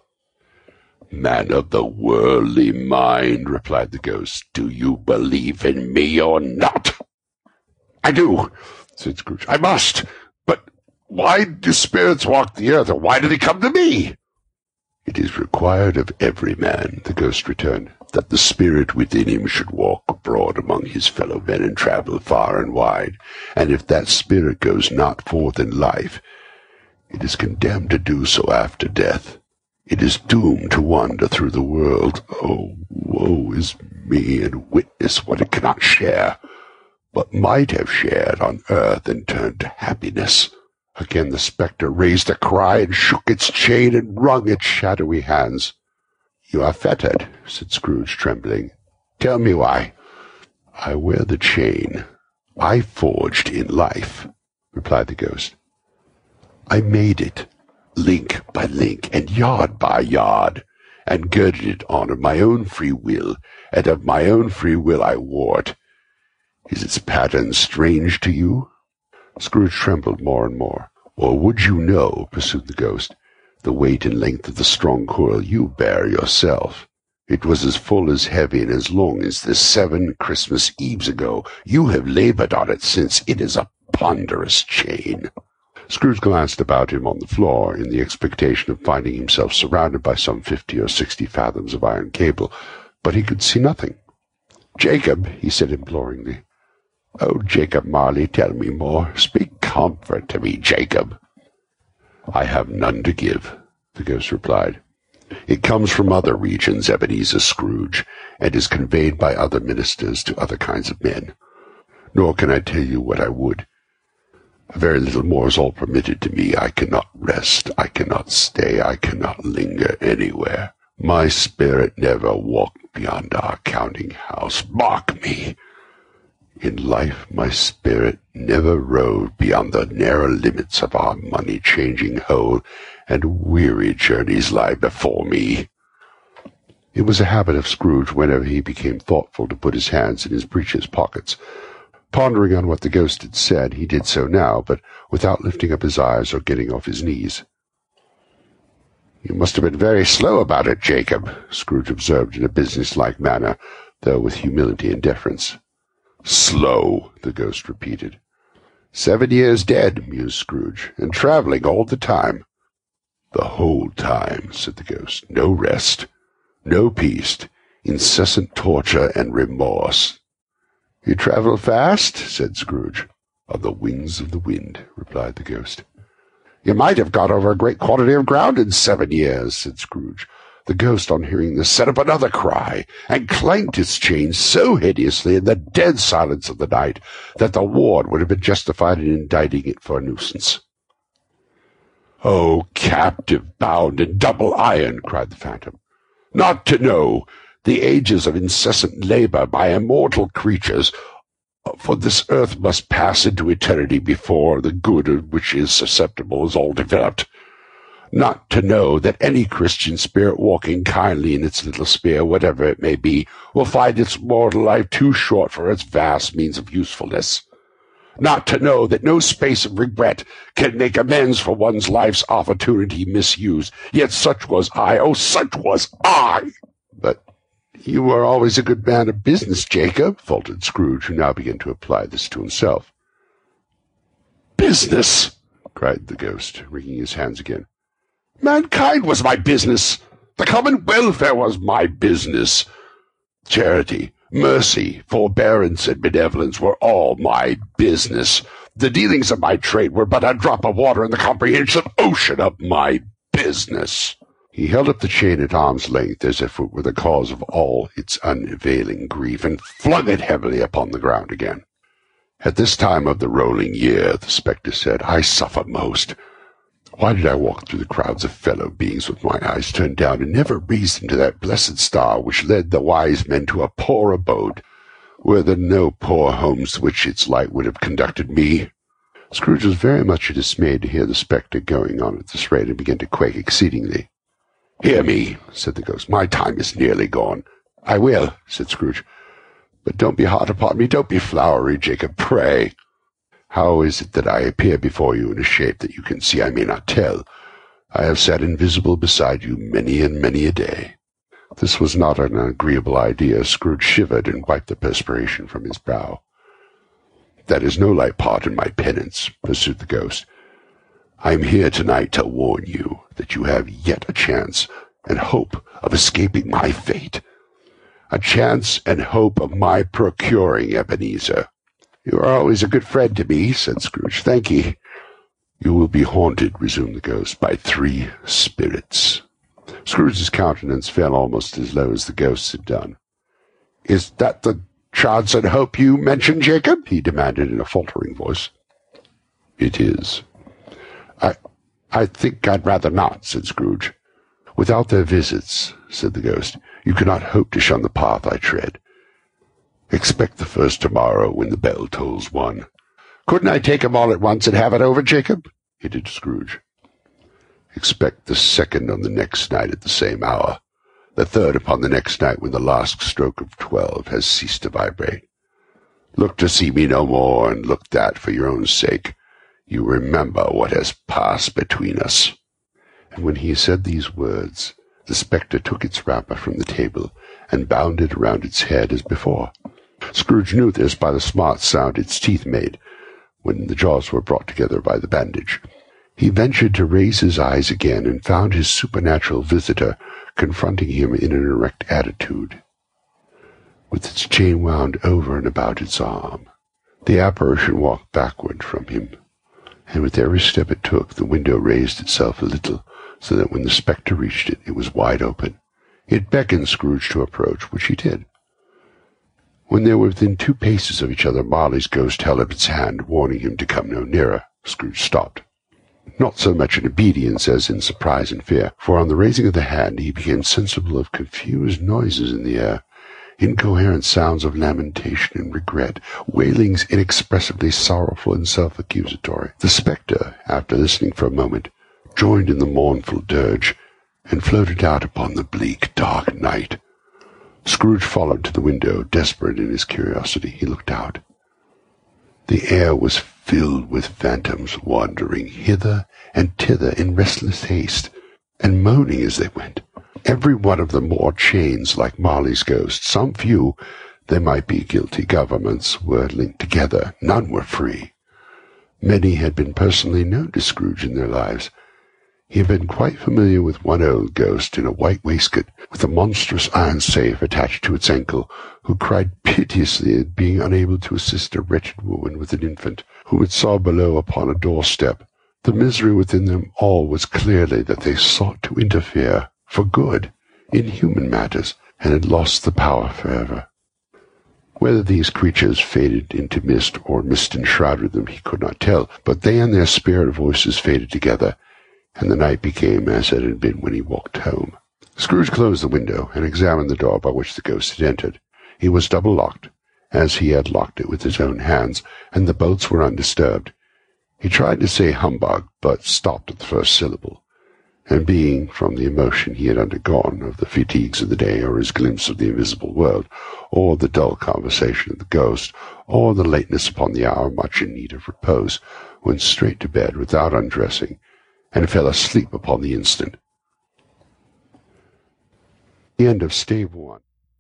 "Man of the worldly mind," replied the ghost, "do you believe in me or not?" "I do," said Scrooge. "I must. But why do spirits walk the earth, or why do they come to me?" "It is required of every man," the ghost returned, "that the spirit within him should walk abroad among his fellow men and travel far and wide, and if that spirit goes not forth in life, it is condemned to do so after death. It is doomed to wander through the world. Oh, woe is me, and witness what it cannot share, but might have shared on earth and turned to happiness. Again the spectre raised a cry and shook its chain and wrung its shadowy hands. "You are fettered," said Scrooge, trembling. "Tell me why." "I wear the chain I forged in life," replied the ghost. "I made it, link by link and yard by yard, and girded it on of my own free will, and of my own free will I wore it. Is its pattern strange to you?" Scrooge trembled more and more. "Or would you know," pursued the ghost, "the weight and length of the strong coil you bear yourself? It was as full, as heavy, and as long as the seven Christmas Eves ago. You have labored on it since. It is a ponderous chain." Scrooge glanced about him on the floor in the expectation of finding himself surrounded by some fifty or sixty fathoms of iron cable, but he could see nothing. "Jacob," he said imploringly. "Oh, Jacob Marley, tell me more. Speak comfort to me, Jacob." "I have none to give," the ghost replied. "It comes from other regions, Ebenezer Scrooge, and is conveyed by other ministers to other kinds of men. Nor can I tell you what I would. A very little more is all permitted to me. I cannot rest, I cannot stay, I cannot linger anywhere. My spirit never walked beyond our counting-house. Mark me! In life my spirit never roved beyond the narrow limits of our money-changing hole, and weary journeys lie before me." It was a habit of Scrooge, whenever he became thoughtful, to put his hands in his breeches pockets. Pondering on what the ghost had said, he did so now, but without lifting up his eyes or getting off his knees. "You must have been very slow about it, Jacob," Scrooge observed in a business-like manner, though with humility and deference. "Slow," the ghost repeated. "Seven years dead," mused Scrooge, "and travelling all the time." "The whole time," said the ghost. "No rest, no peace, incessant torture and remorse." "You travel fast?" said Scrooge. "On the wings of the wind," replied the ghost. "You might have got over a great quantity of ground in seven years," said Scrooge. The ghost, on hearing this, set up another cry, and clanked its chain so hideously in the dead silence of the night that the ward would have been justified in indicting it for a nuisance. "Oh, captive bound in double iron!" cried the phantom. "Not to know the ages of incessant labor by immortal creatures, for this earth must pass into eternity before the good of which is susceptible is all developed. Not to know that any Christian spirit walking kindly in its little sphere, whatever it may be, will find its mortal life too short for its vast means of usefulness. Not to know that no space of regret can make amends for one's life's opportunity misused. Yet such was I, oh, such was I!" "But you were always a good man of business, Jacob," faltered Scrooge, who now began to apply this to himself. "Business!" cried the ghost, wringing his hands again. "Mankind was my business. The common welfare was my business. Charity, mercy, forbearance, and benevolence were all my business. The dealings of my trade were but a drop of water in the comprehensive ocean of my business." He held up the chain at arm's length, as if it were the cause of all its unavailing grief, and flung it heavily upon the ground again. "At this time of the rolling year," the spectre said, "I suffer most. Why did I walk through the crowds of fellow beings with my eyes turned down, and never raise them to that blessed star which led the wise men to a poor abode? Were there no poor homes to which its light would have conducted me?" Scrooge was very much dismayed to hear the spectre going on at this rate, and began to quake exceedingly. "Hear me," said the ghost. "My time is nearly gone." "I will," said Scrooge. "But don't be hard upon me. Don't be flowery, Jacob, pray. How is it that I appear before you in a shape that you can see I may not tell? I have sat invisible beside you many and many a day." This was not an agreeable idea. Scrooge shivered and wiped the perspiration from his brow. "That is no light part in my penance," pursued the ghost. "I am here tonight to warn you that you have yet a chance and hope of escaping my fate. A chance and hope of my procuring Ebenezer." "You are always a good friend to me," said Scrooge. "Thank ye." "You will be haunted," resumed the ghost, "by three spirits." Scrooge's countenance fell almost as low as the ghost's had done. "Is that the chance and hope you mentioned, Jacob?" he demanded in a faltering voice. "It is. I, I think I'd rather not, said Scrooge. Without their visits, said the ghost, you cannot hope to shun the path I tread. Expect the first tomorrow when the bell tolls one. Couldn't I take 'em all at once and have it over, Jacob? hinted Scrooge. Expect the second on the next night at the same hour, the third upon the next night when the last stroke of twelve has ceased to vibrate. Look to see me no more, and look that, for your own sake, you remember what has passed between us. And when he said these words, the spectre took its wrapper from the table and bound it around its head as before. Scrooge knew this by the smart sound its teeth made when the jaws were brought together by the bandage. He ventured to raise his eyes again and found his supernatural visitor confronting him in an erect attitude, with its chain wound over and about its arm. The apparition walked backward from him, and with every step it took, the window raised itself a little, so that when the spectre reached it, it was wide open. It beckoned Scrooge to approach, which he did. When they were within two paces of each other, Marley's ghost held up its hand, warning him to come no nearer. Scrooge stopped. Not so much in obedience as in surprise and fear, for on the raising of the hand he became sensible of confused noises in the air, incoherent sounds of lamentation and regret, wailings inexpressibly sorrowful and self-accusatory. The spectre, after listening for a moment, joined in the mournful dirge, and floated out upon the bleak, dark night. Scrooge followed to the window, desperate in his curiosity. He looked out. The air was filled with phantoms wandering hither and thither in restless haste, and moaning as they went. Every one of them wore chains like Marley's ghost. Some few, they might be guilty governments, were linked together. None were free. Many had been personally known to Scrooge in their lives. He had been quite familiar with one old ghost in a white waistcoat, with a monstrous iron safe attached to its ankle, who cried piteously at being unable to assist a wretched woman with an infant, whom it saw below upon a doorstep. The misery within them all was clearly that they sought to interfere, for good, in human matters, and had lost the power forever. Whether these creatures faded into mist or mist enshrouded them, he could not tell, but they and their spirit voices faded together, and the night became as it had been when he walked home. Scrooge closed the window and examined the door by which the ghost had entered. It was double-locked, as he had locked it with his own hands, and the bolts were undisturbed. He tried to say humbug, but stopped at the first syllable, and being, from the emotion he had undergone, of the fatigues of the day, or his glimpse of the invisible world, or the dull conversation of the ghost, or the lateness upon the hour, much in need of repose, went straight to bed without undressing, and fell asleep upon the instant. The end of Stave One.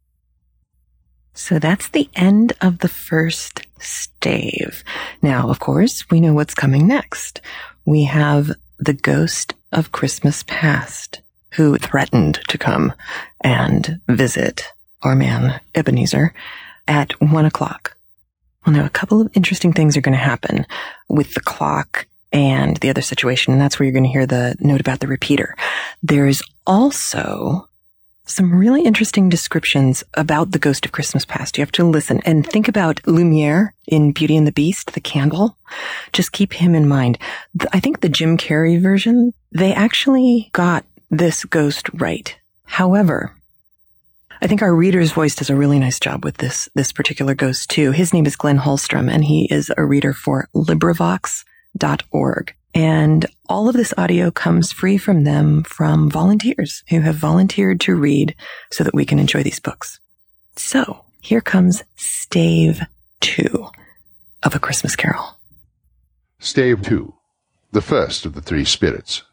So that's the end of the first stave. Now, of course, we know what's coming next. We have the ghost of Christmas Past, who threatened to come and visit our man Ebenezer at one o'clock. Well, now, a couple of interesting things are going to happen with the clock and the other situation, and that's where you're going to hear the note about the repeater. There's also some really interesting descriptions about the ghost of Christmas Past. You have to listen and think about Lumiere in Beauty and the Beast, the candle. Just keep him in mind. I think the Jim Carrey version, they actually got this ghost right. However, I think our reader's voice does a really nice job with this, this particular ghost too. His name is Glenn Holstrom, and he is a reader for LibriVox dot org. And all of this audio comes free from them from volunteers who have volunteered to read so that we can enjoy these books. So here comes Stave Two of A Christmas Carol. Stave Two, the first of the three spirits.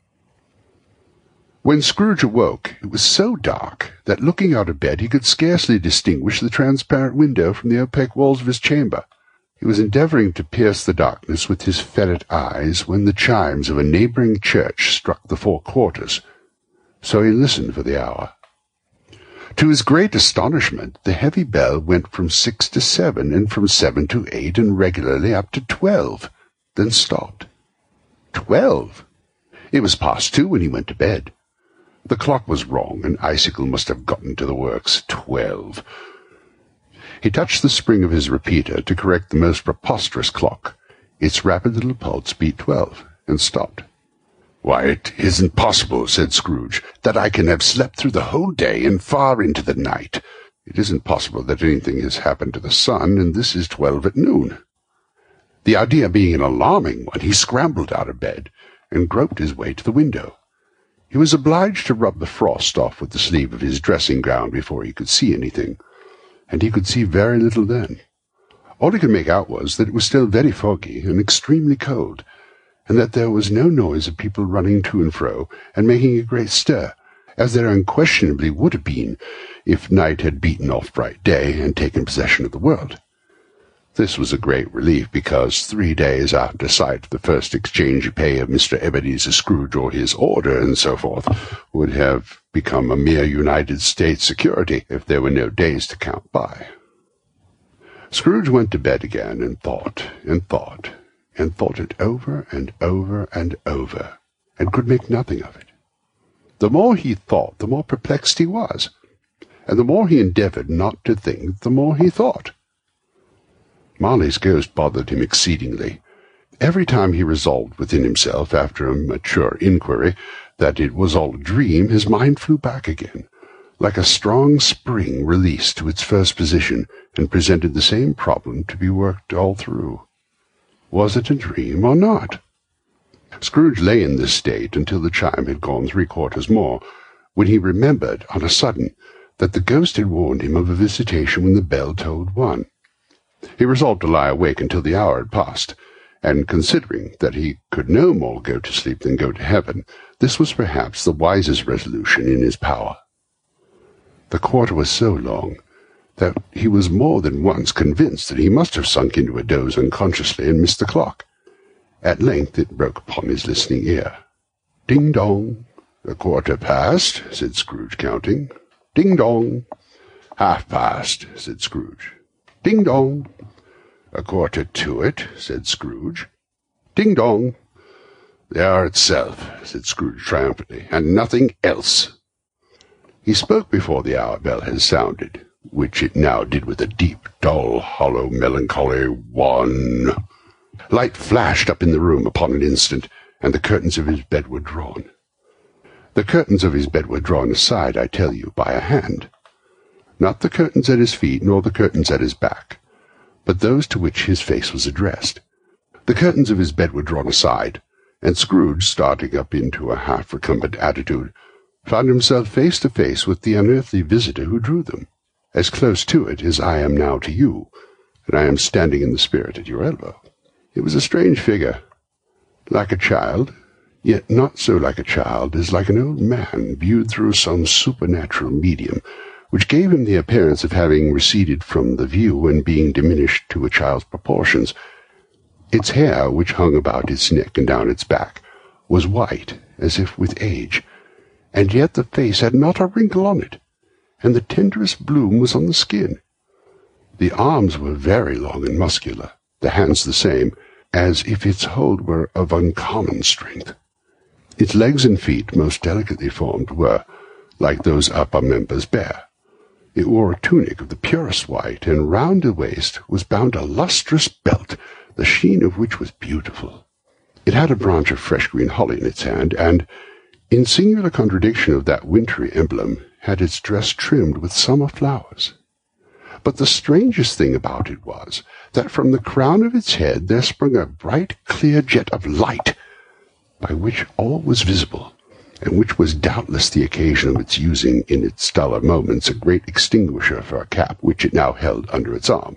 When Scrooge awoke, it was so dark that looking out of bed he could scarcely distinguish the transparent window from the opaque walls of his chamber. He was endeavouring to pierce the darkness with his ferret eyes when the chimes of a neighbouring church struck the four quarters, so he listened for the hour. To his great astonishment, the heavy bell went from six to seven, and from seven to eight, and regularly up to twelve, then stopped. Twelve! It was past two when he went to bed. The clock was wrong, and Icicle must have gotten to the works. Twelve! He touched the spring of his repeater to correct the most preposterous clock. Its rapid little pulse beat twelve, and stopped. "Why, it isn't possible," said Scrooge, "that I can have slept through the whole day and far into the night. It isn't possible that anything has happened to the sun, and this is twelve at noon." The idea being an alarming one, he scrambled out of bed and groped his way to the window. He was obliged to rub the frost off with the sleeve of his dressing-gown before he could see anything, and he could see very little then. All he could make out was that it was still very foggy and extremely cold, and that there was no noise of people running to and fro and making a great stir, as there unquestionably would have been if night had beaten off bright day and taken possession of the world. This was a great relief, because three days after sight of the first exchange of pay of Mister Ebenezer Scrooge, or his order, and so forth, would have become a mere United States security if there were no days to count by. Scrooge went to bed again and thought and thought, and thought it over and over and over, and could make nothing of it. The more he thought, the more perplexed he was, and the more he endeavoured not to think, the more he thought. Marley's ghost bothered him exceedingly. Every time he resolved within himself, after a mature inquiry, that it was all a dream, his mind flew back again, like a strong spring released to its first position, and presented the same problem to be worked all through. Was it a dream or not? Scrooge lay in this state until the chime had gone three quarters more, when he remembered, on a sudden, that the ghost had warned him of a visitation when the bell tolled one. He resolved to lie awake until the hour had passed, and considering that he could no more go to sleep than go to heaven, this was perhaps the wisest resolution in his power. The quarter was so long that he was more than once convinced that he must have sunk into a doze unconsciously and missed the clock. At length it broke upon his listening ear. "Ding-dong! A quarter past," said Scrooge, counting. "Ding-dong! Half past," said Scrooge. "Ding-dong! A quarter to it," said Scrooge. "Ding-dong! The hour itself," said Scrooge triumphantly, "and nothing else." He spoke before the hour bell had sounded, which it now did with a deep, dull, hollow, melancholy one. Light flashed up in the room upon an instant, and the curtains of his bed were drawn. The curtains of his bed were drawn aside, I tell you, by a hand. Not the curtains at his feet, nor the curtains at his back, but those to which his face was addressed. The curtains of his bed were drawn aside, and Scrooge, starting up into a half-recumbent attitude, found himself face to face with the unearthly visitor who drew them, as close to it as I am now to you, and I am standing in the spirit at your elbow. It was a strange figure, like a child, yet not so like a child as like an old man viewed through some supernatural medium, which gave him the appearance of having receded from the view and being diminished to a child's proportions. Its hair, which hung about its neck and down its back, was white, as if with age, and yet the face had not a wrinkle on it, and the tenderest bloom was on the skin. The arms were very long and muscular, the hands the same, as if its hold were of uncommon strength. Its legs and feet, most delicately formed, were, like those upper members, bare. It wore a tunic of the purest white, and round the waist was bound a lustrous belt, the sheen of which was beautiful. It had a branch of fresh green holly in its hand, and, in singular contradiction of that wintry emblem, had its dress trimmed with summer flowers. But the strangest thing about it was, that from the crown of its head there sprung a bright clear jet of light, by which all was visible, and which was doubtless the occasion of its using in its duller moments a great extinguisher for a cap which it now held under its arm.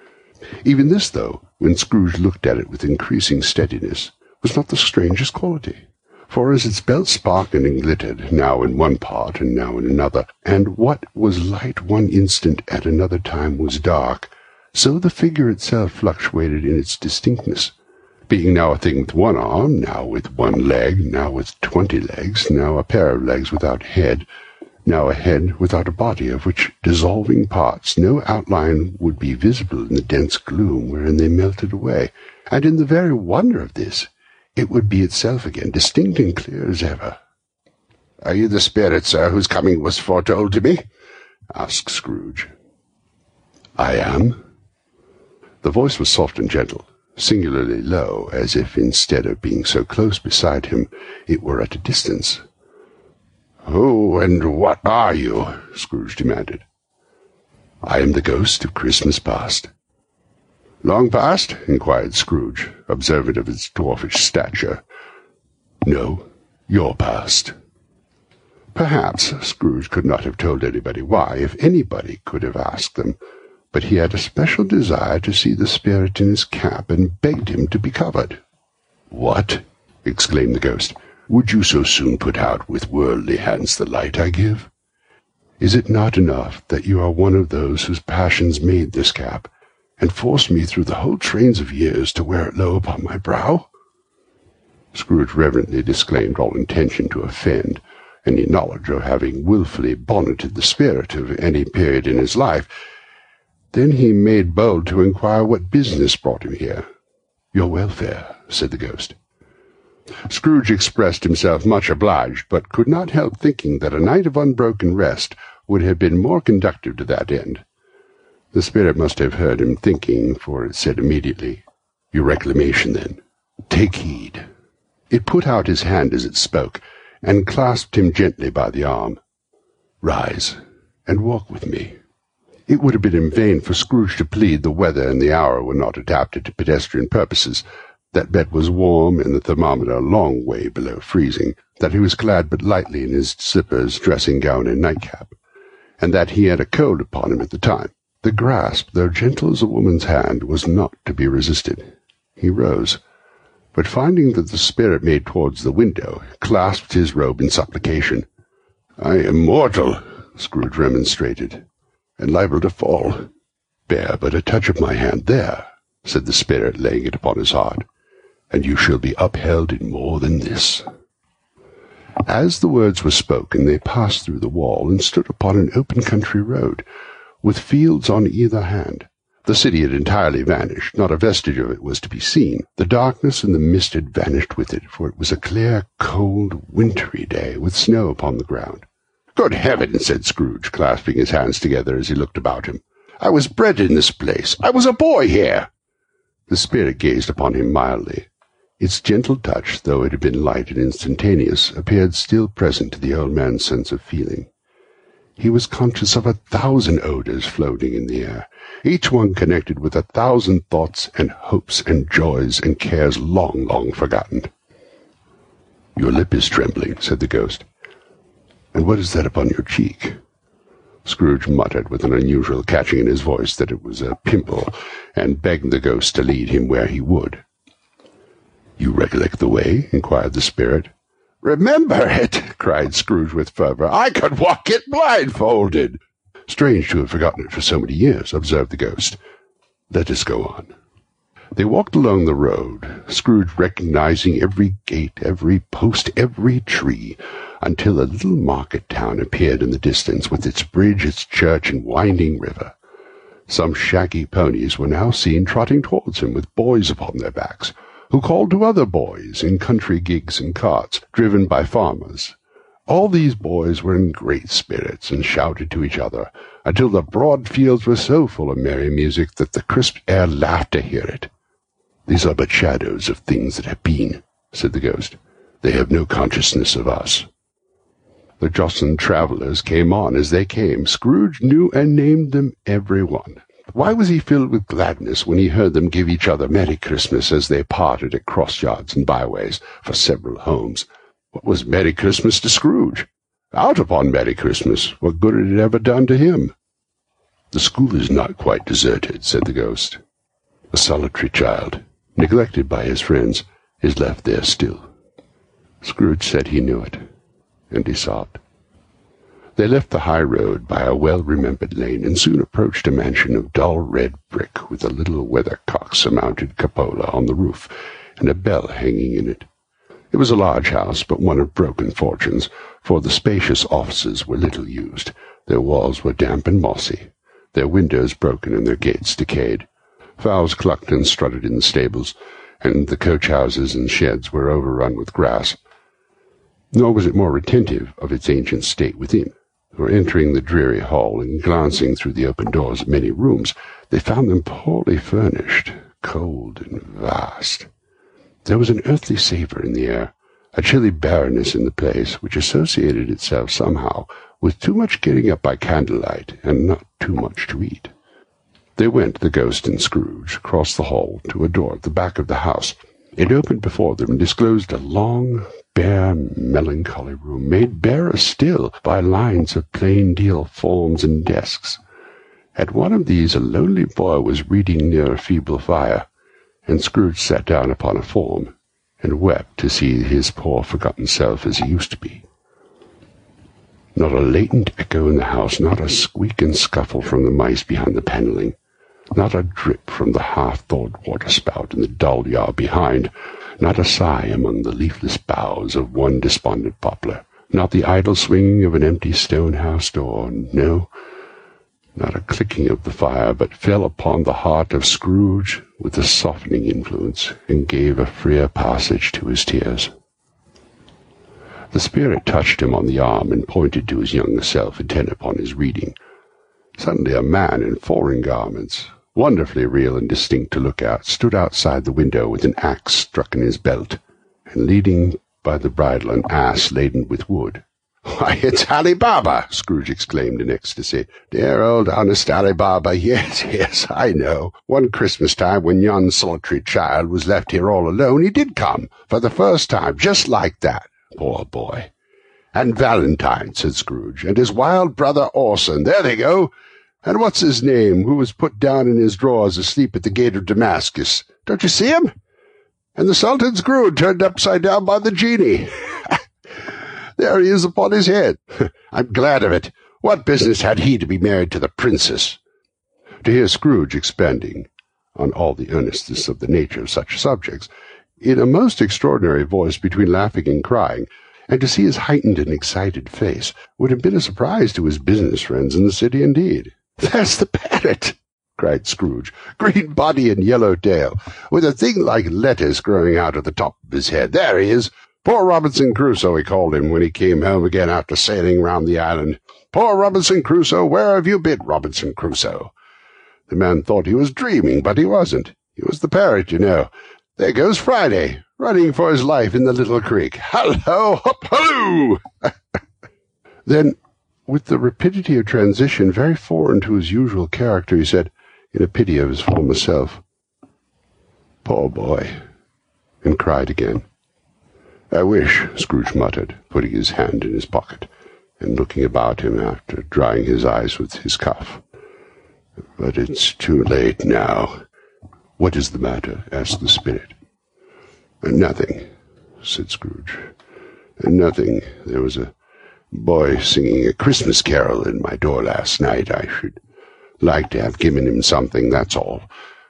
Even this, though, when Scrooge looked at it with increasing steadiness, was not the strangest quality, for as its belt sparkled and glittered, now in one part and now in another, and what was light one instant at another time was dark, so the figure itself fluctuated in its distinctness, being now a thing with one arm, now with one leg, now with twenty legs, now a pair of legs without head, now a head without a body, of which dissolving parts no outline would be visible in the dense gloom wherein they melted away, and in the very wonder of this, it would be itself again, distinct and clear as ever. "Are you the spirit, sir, whose coming was foretold to me?" asked Scrooge. "I am." The voice was soft and gentle, singularly low, as if instead of being so close beside him, it were at a distance. "Who and what are you?" Scrooge demanded. "I am the ghost of Christmas past." "Long past?" inquired Scrooge, observant of his dwarfish stature. "No, your past." Perhaps Scrooge could not have told anybody why, if anybody could have asked them, but he had a special desire to see the spirit in his cap, and begged him to be covered. "What?" exclaimed the ghost. "Would you so soon put out with worldly hands the light I give? Is it not enough that you are one of those whose passions made this cap, and forced me through the whole trains of years to wear it low upon my brow?" Scrooge reverently disclaimed all intention to offend, any knowledge of having wilfully bonneted the spirit of any period in his life. Then he made bold to inquire what business brought him here. "Your welfare," said the ghost. Scrooge expressed himself much obliged, but could not help thinking that a night of unbroken rest would have been more conducive to that end. The spirit must have heard him thinking, for it said immediately, "Your reclamation, then. Take heed." It put out his hand as it spoke, and clasped him gently by the arm. "Rise, and walk with me." It would have been in vain for Scrooge to plead the weather and the hour were not adapted to pedestrian purposes, that bed was warm and the thermometer a long way below freezing, that he was clad but lightly in his slippers, dressing-gown, and nightcap, and that he had a cold upon him at the time. The grasp, though gentle as a woman's hand, was not to be resisted. He rose, but finding that the spirit made towards the window, clasped his robe in supplication. "I am mortal," Scrooge remonstrated, "and liable to fall." "Bear but a touch of my hand there," said the spirit, laying it upon his heart, "and you shall be upheld in more than this." As the words were spoken, they passed through the wall and stood upon an open country road, with fields on either hand. The city had entirely vanished, not a vestige of it was to be seen. The darkness and the mist had vanished with it, for it was a clear, cold, wintry day, with snow upon the ground. "Good heaven!" said Scrooge, clasping his hands together as he looked about him. "I was bred in this place. I was a boy here." The spirit gazed upon him mildly. Its gentle touch, though it had been light and instantaneous, appeared still present to the old man's sense of feeling. He was conscious of a thousand odours floating in the air, each one connected with a thousand thoughts and hopes and joys and cares long, long forgotten. "Your lip is trembling," said the ghost. "And what is that upon your cheek?" Scrooge muttered with an unusual catching in his voice that it was a pimple, and begged the ghost to lead him where he would. "You recollect the way?" inquired the spirit. "Remember it!" cried Scrooge with fervour. "I could walk it blindfolded." "Strange to have forgotten it for so many years," observed the ghost. "Let us go on." They walked along the road, Scrooge recognizing every gate, every post, every tree, until a little market town appeared in the distance, with its bridge, its church, and winding river. Some shaggy ponies were now seen trotting towards him, with boys upon their backs, who called to other boys in country gigs and carts, driven by farmers. All these boys were in great spirits, and shouted to each other, until the broad fields were so full of merry music that the crisp air laughed to hear it. "These are but shadows of things that have been," said the ghost. "They have no consciousness of us." The jostling travellers came on as they came. Scrooge knew and named them every one. Why was he filled with gladness when he heard them give each other Merry Christmas as they parted at cross-yards and byways for several homes? What was Merry Christmas to Scrooge? Out upon Merry Christmas, what good had it ever done to him? "The school is not quite deserted," said the ghost. "A solitary child, neglected by his friends, is left there still." Scrooge said he knew it, and he sobbed. They left the high road by a well-remembered lane, and soon approached a mansion of dull red brick, with a little weathercock-surmounted cupola on the roof, and a bell hanging in it. It was a large house, but one of broken fortunes, for the spacious offices were little used. Their walls were damp and mossy, their windows broken and their gates decayed. Fowls clucked and strutted in the stables, and the coach-houses and sheds were overrun with grass. Nor was it more retentive of its ancient state within, for entering the dreary hall and glancing through the open doors of many rooms, they found them poorly furnished, cold and vast. There was an earthly savour in the air, a chilly barrenness in the place, which associated itself somehow with too much getting up by candlelight and not too much to eat. They went, the ghost and Scrooge, across the hall to a door at the back of the house. It opened before them and disclosed a long, bare, melancholy room, made barer still by lines of plain deal forms and desks. At one of these a lonely boy was reading near a feeble fire, and Scrooge sat down upon a form, and wept to see his poor forgotten self as he used to be. Not a latent echo in the house, not a squeak and scuffle from the mice behind the panelling, not a drip from the half-thawed water-spout in the dull yard behind, not a sigh among the leafless boughs of one despondent poplar, not the idle swinging of an empty stone-house door, no, not a clicking of the fire, but fell upon the heart of Scrooge with a softening influence, and gave a freer passage to his tears. The spirit touched him on the arm and pointed to his younger self, intent upon his reading. Suddenly a man in foreign garments, wonderfully real and distinct to look at, stood outside the window with an axe stuck in his belt, and leading by the bridle an ass laden with wood. "Why, it's Ali Baba!" Scrooge exclaimed in ecstasy. "Dear old honest Ali Baba, yes, yes, I know. One Christmas time, when yon solitary child was left here all alone, he did come, for the first time, just like that. Poor boy." "And Valentine," said Scrooge, "and his wild brother Orson, there they go. And what's his name, who was put down in his drawers asleep at the gate of Damascus? Don't you see him? And the Sultan's groom turned upside down by the genie. There he is upon his head. I'm glad of it. What business had he to be married to the princess?" To hear Scrooge expanding on all the earnestness of the nature of such subjects, in a most extraordinary voice between laughing and crying, and to see his heightened and excited face, would have been a surprise to his business friends in the city indeed. "There's the parrot!" cried Scrooge. "Green body and yellow tail, with a thing like lettuce growing out of the top of his head. There he is. Poor Robinson Crusoe, he called him when he came home again after sailing round the island. Poor Robinson Crusoe, where have you been, Robinson Crusoe?" The man thought he was dreaming, but he wasn't. He was the parrot, you know. There goes Friday, running for his life in the little creek. Hallo, hop, halloo! Then, with the rapidity of transition very foreign to his usual character, he said, in a pity of his former self, "Poor boy," and cried again. "I wish," Scrooge muttered, putting his hand in his pocket, and looking about him after drying his eyes with his cuff. "But it's too late now." "What is the matter?" asked the spirit. "Nothing," said Scrooge. "Nothing. There was a boy singing a Christmas carol in my door last night. I should like to have given him something, that's all."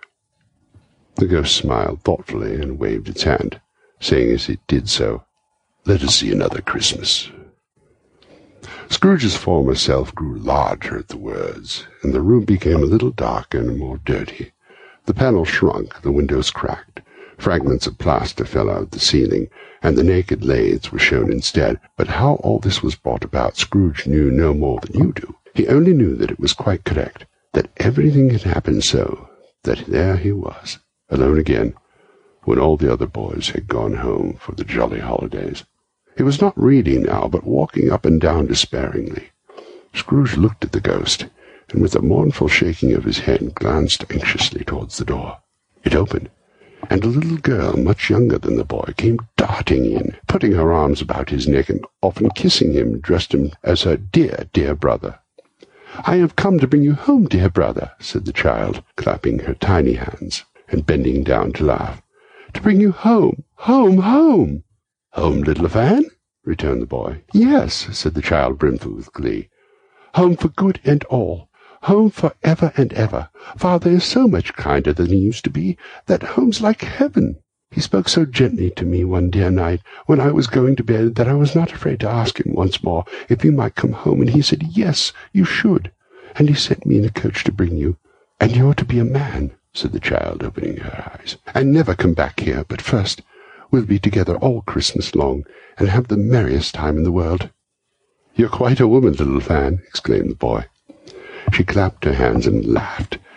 The ghost smiled thoughtfully and waved its hand, saying as it did so, "Let us see another Christmas." Scrooge's former self grew larger at the words, and the room became a little darker and more dirty. The panels shrunk, the windows cracked, fragments of plaster fell out of the ceiling, and the naked lathes were shown instead. But how all this was brought about, Scrooge knew no more than you do. He only knew that it was quite correct, that everything had happened so, that there he was, alone again, when all the other boys had gone home for the jolly holidays. He was not reading now, but walking up and down despairingly. Scrooge looked at the ghost, and with a mournful shaking of his head glanced anxiously towards the door. It opened, and a little girl, much younger than the boy, came darting in, putting her arms about his neck and often kissing him, dressed him as her dear, dear brother. "I have come to bring you home, dear brother," said the child, clapping her tiny hands and bending down to laugh. "To bring you home, home, home." "Home, little Fan?" returned the boy. "Yes," said the child, brimful with glee. "Home for good and all. Home for ever and ever. Father is so much kinder than he used to be, that home's like heaven. He spoke so gently to me one dear night, when I was going to bed, that I was not afraid to ask him once more if he might come home, and he said, yes, you should, and he sent me in a coach to bring you. And you're to be a man," said the child, opening her eyes, "and never come back here, but first we'll be together all Christmas long, and have the merriest time in the world." "You're quite a woman, little Fan," exclaimed the boy. She clapped her hands and laughed,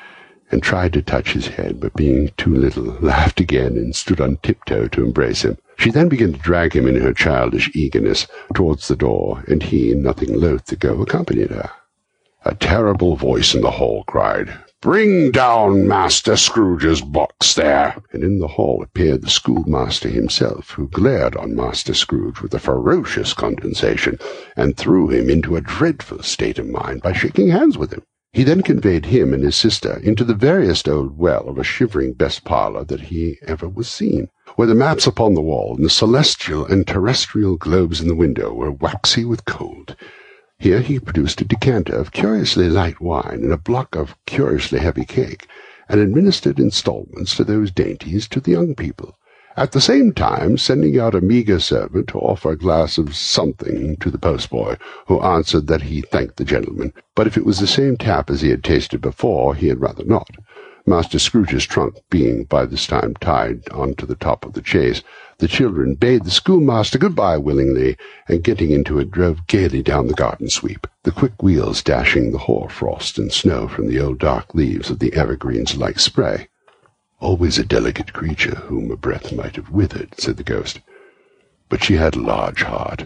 and tried to touch his head, but being too little, laughed again and stood on tiptoe to embrace him. She then began to drag him in her childish eagerness towards the door, and he, nothing loath to go, accompanied her. A terrible voice in the hall cried, "Bring down Master Scrooge's box there!" And in the hall appeared the schoolmaster himself, who glared on Master Scrooge with a ferocious condescension, and threw him into a dreadful state of mind by shaking hands with him. He then conveyed him and his sister into the veriest old well of a shivering best parlour that he ever was seen, where the maps upon the wall and the celestial and terrestrial globes in the window were waxy with cold. Here he produced a decanter of curiously light wine and a block of curiously heavy cake, and administered instalments to those dainties to the young people, at the same time sending out a meagre servant to offer a glass of something to the postboy, who answered that he thanked the gentleman, but if it was the same tap as he had tasted before, he had rather not. Master Scrooge's trunk being by this time tied on to the top of the chaise, the children bade the schoolmaster good-bye willingly, and getting into it drove gaily down the garden sweep, the quick wheels dashing the hoar-frost and snow from the old dark leaves of the evergreens like spray. "Always a delicate creature whom a breath might have withered," said the ghost. "But she had a large heart."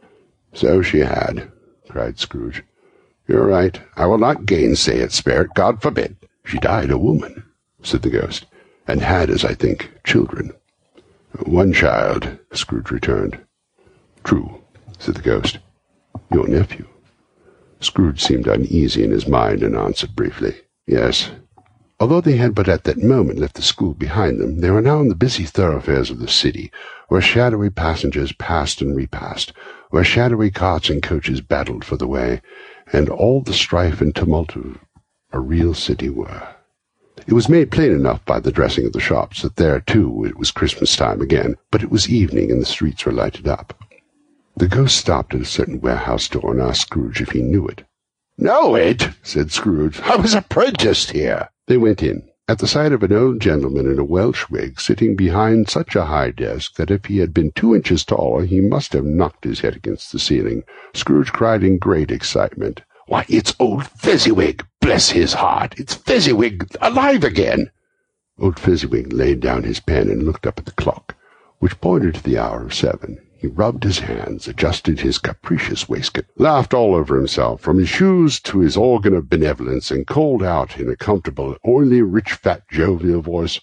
"So she had," cried Scrooge. "You're right. I will not gainsay it, Spirit. God forbid." "She died a woman," said the ghost, "and had, as I think, children." "One child," Scrooge returned. "True," said the ghost. "Your nephew." Scrooge seemed uneasy in his mind, and answered briefly, "Yes." Although they had but at that moment left the school behind them, they were now in the busy thoroughfares of the city, where shadowy passengers passed and repassed, where shadowy carts and coaches battled for the way, and all the strife and tumult of a real city were. It was made plain enough by the dressing of the shops that there, too, it was Christmas time again, but it was evening and the streets were lighted up. The ghost stopped at a certain warehouse door and asked Scrooge if he knew it. "Know it?" said Scrooge. "I was apprenticed here." They went in, at the sight of an old gentleman in a Welsh wig sitting behind such a high desk that if he had been two inches taller he must have knocked his head against the ceiling. Scrooge cried in great excitement, "Why, it's old Fezziwig! Bless his heart! It's Fezziwig alive again!" Old Fezziwig laid down his pen and looked up at the clock, which pointed to the hour of seven. He rubbed his hands, adjusted his capricious waistcoat, laughed all over himself, from his shoes to his organ of benevolence, and called out in a comfortable, oily, rich, fat, jovial voice,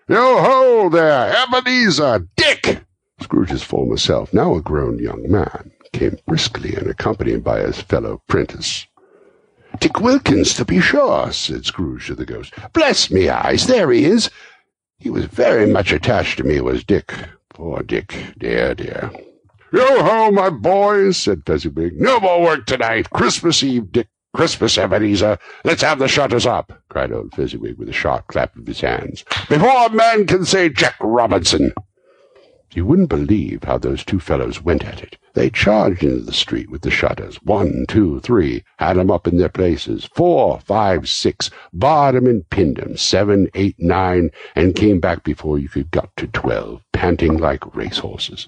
"Yo-ho there, Ebenezer! Dick!" Scrooge's former self, now a grown young man, came briskly and accompanied by his fellow prentice. "Dick Wilkins, to be sure," said Scrooge to the ghost. "Bless me eyes, there he is! He was very much attached to me, was Dick. Poor Dick, dear, dear." "Yo-ho, my boys," said Fezziwig. "No more work tonight. Christmas Eve, Dick. Christmas, Ebenezer. Let's have the shutters up," cried old Fezziwig with a sharp clap of his hands, "before a man can say Jack Robinson." You wouldn't believe how those two fellows went at it. They charged into the street with the shutters. One, two, three, had 'em up in their places. Four, five, six, barred 'em and pinned 'em. Seven, eight, nine, and came back before you could got to twelve, panting like racehorses.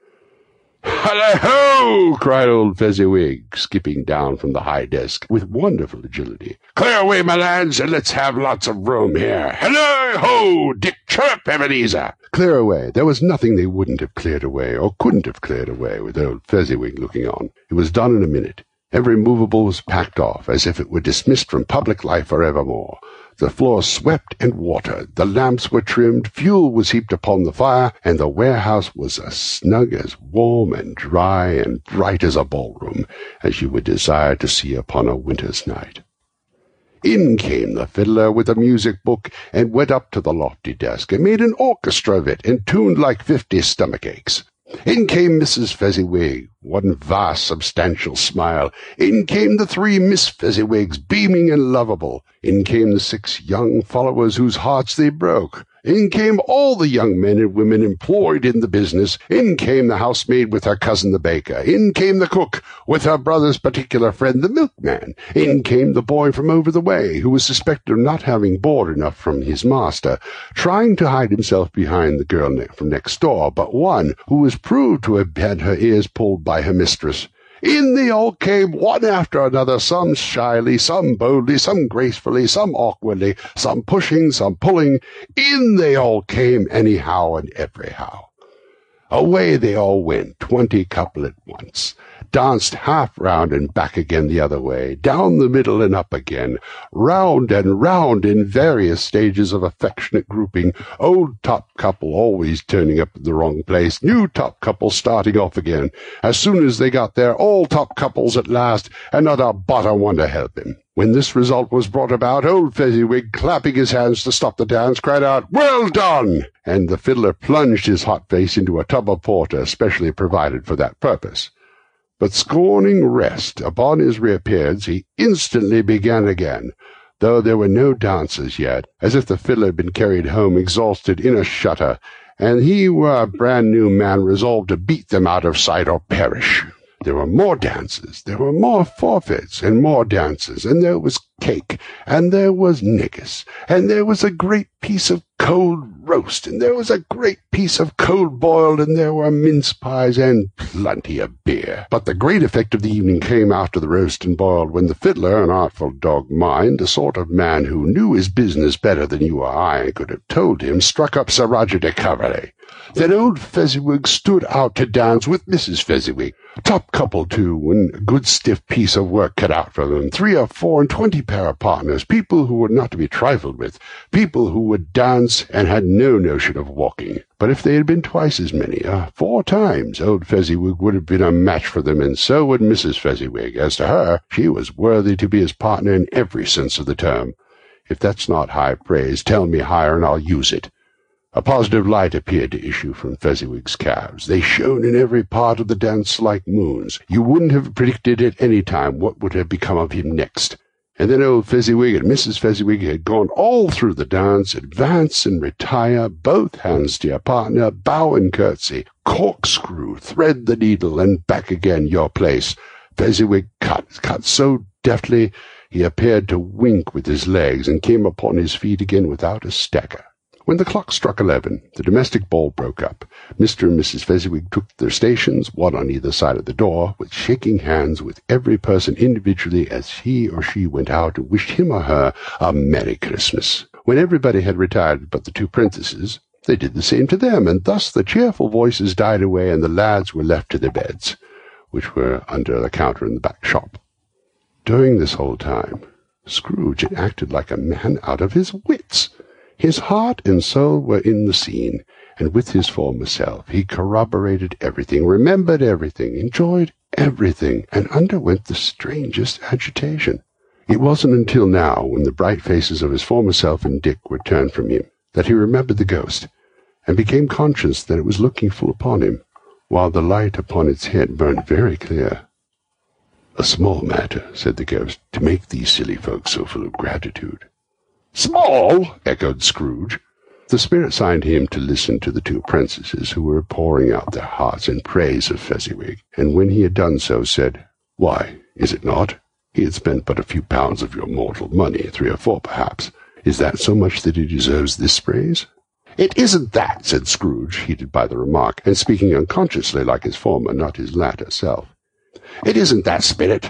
"Hallo-ho!" cried old Fezziwig, skipping down from the high desk with wonderful agility. "Clear away, my lads, and let's have lots of room here. Hallo-ho! Dick, chirp, Ebenezer!" Clear away. There was nothing they wouldn't have cleared away, or couldn't have cleared away, with old Fezziwig looking on. It was done in a minute. Every movable was packed off, as if it were dismissed from public life for evermore. The floor swept and watered, the lamps were trimmed, fuel was heaped upon the fire, and the warehouse was as snug, as warm and dry and bright as a ballroom, as you would desire to see upon a winter's night. In came the fiddler with a music-book, and went up to the lofty desk, and made an orchestra of it, and tuned like fifty stomach-aches. In came Missus Fezziwig, one vast substantial smile. In came the three Miss Fezziwigs, beaming and lovable. In came the six young followers whose hearts they broke. In came all the young men and women employed in the business. In came the housemaid with her cousin the baker. In came the cook with her brother's particular friend the milkman. In came the boy from over the way, who was suspected of not having board enough from his master, trying to hide himself behind the girl ne- from next door, but one who was proved to have had her ears pulled by her mistress. In they all came, one after another, some shyly, some boldly, some gracefully, some awkwardly, some pushing, some pulling. In they all came anyhow and everyhow. Away they all went, twenty couple at once, danced half round and back again the other way, down the middle and up again, round and round in various stages of affectionate grouping, old top couple always turning up at the wrong place, new top couple starting off again. As soon as they got there, all top couples at last, and not a bottom one to help him. When this result was brought about, old Fezziwig, clapping his hands to stop the dance, cried out, "Well done!" And the fiddler plunged his hot face into a tub of porter specially provided for that purpose. But scorning rest, upon his reappearance, he instantly began again, though there were no dancers yet, as if the fiddler had been carried home exhausted in a shutter, and he were a brand-new man resolved to beat them out of sight or perish. There were more dances, there were more forfeits, and more dances, and there was cake, and there was negus, and there was a great piece of cold roast, and there was a great piece of cold boiled, and there were mince pies, and plenty of beer. But the great effect of the evening came after the roast and boiled, when the fiddler, an artful dog mind, a sort of man who knew his business better than you or I could have told him, struck up Sir Roger de Coverley. Then old Fezziwig stood out to dance with Missus Fezziwig. Top couple, too, and a good stiff piece of work cut out for them. Three or four and twenty pair of partners, people who were not to be trifled with, people who would dance and had no notion of walking. But if they had been twice as many, uh, four times, old Fezziwig would have been a match for them, and so would Missus Fezziwig. As to her, she was worthy to be his partner in every sense of the term. If that's not high praise, tell me higher, and I'll use it. A positive light appeared to issue from Fezziwig's calves. They shone in every part of the dance like moons. You wouldn't have predicted at any time what would have become of him next. And then old Fezziwig and Missus Fezziwig had gone all through the dance, advance and retire, both hands to your partner, bow and curtsy, corkscrew, thread the needle, and back again your place. Fezziwig cut, cut so deftly he appeared to wink with his legs, and came upon his feet again without a stagger. When the clock struck eleven, the domestic ball broke up. Mister and Missus Fezziwig took their stations, one on either side of the door, with shaking hands with every person individually as he or she went out and wished him or her a Merry Christmas. When everybody had retired but the two princesses, they did the same to them, and thus the cheerful voices died away, and the lads were left to their beds, which were under the counter in the back shop. During this whole time, Scrooge had acted like a man out of his wits. His heart and soul were in the scene, and with his former self he corroborated everything, remembered everything, enjoyed everything, and underwent the strangest agitation. It wasn't until now, when the bright faces of his former self and Dick were turned from him, that he remembered the ghost, and became conscious that it was looking full upon him, while the light upon its head burned very clear. "A small matter," said the ghost, "to make these silly folks so full of gratitude." "Small?" echoed Scrooge. The spirit signed him to listen to the two princesses, who were pouring out their hearts in praise of Fezziwig, and when he had done so, said, "Why, is it not? He had spent but a few pounds of your mortal money, three or four perhaps. Is that so much that he deserves this praise?" "It isn't that," said Scrooge, heated by the remark, and speaking unconsciously like his former, not his latter self. "It isn't that, spirit.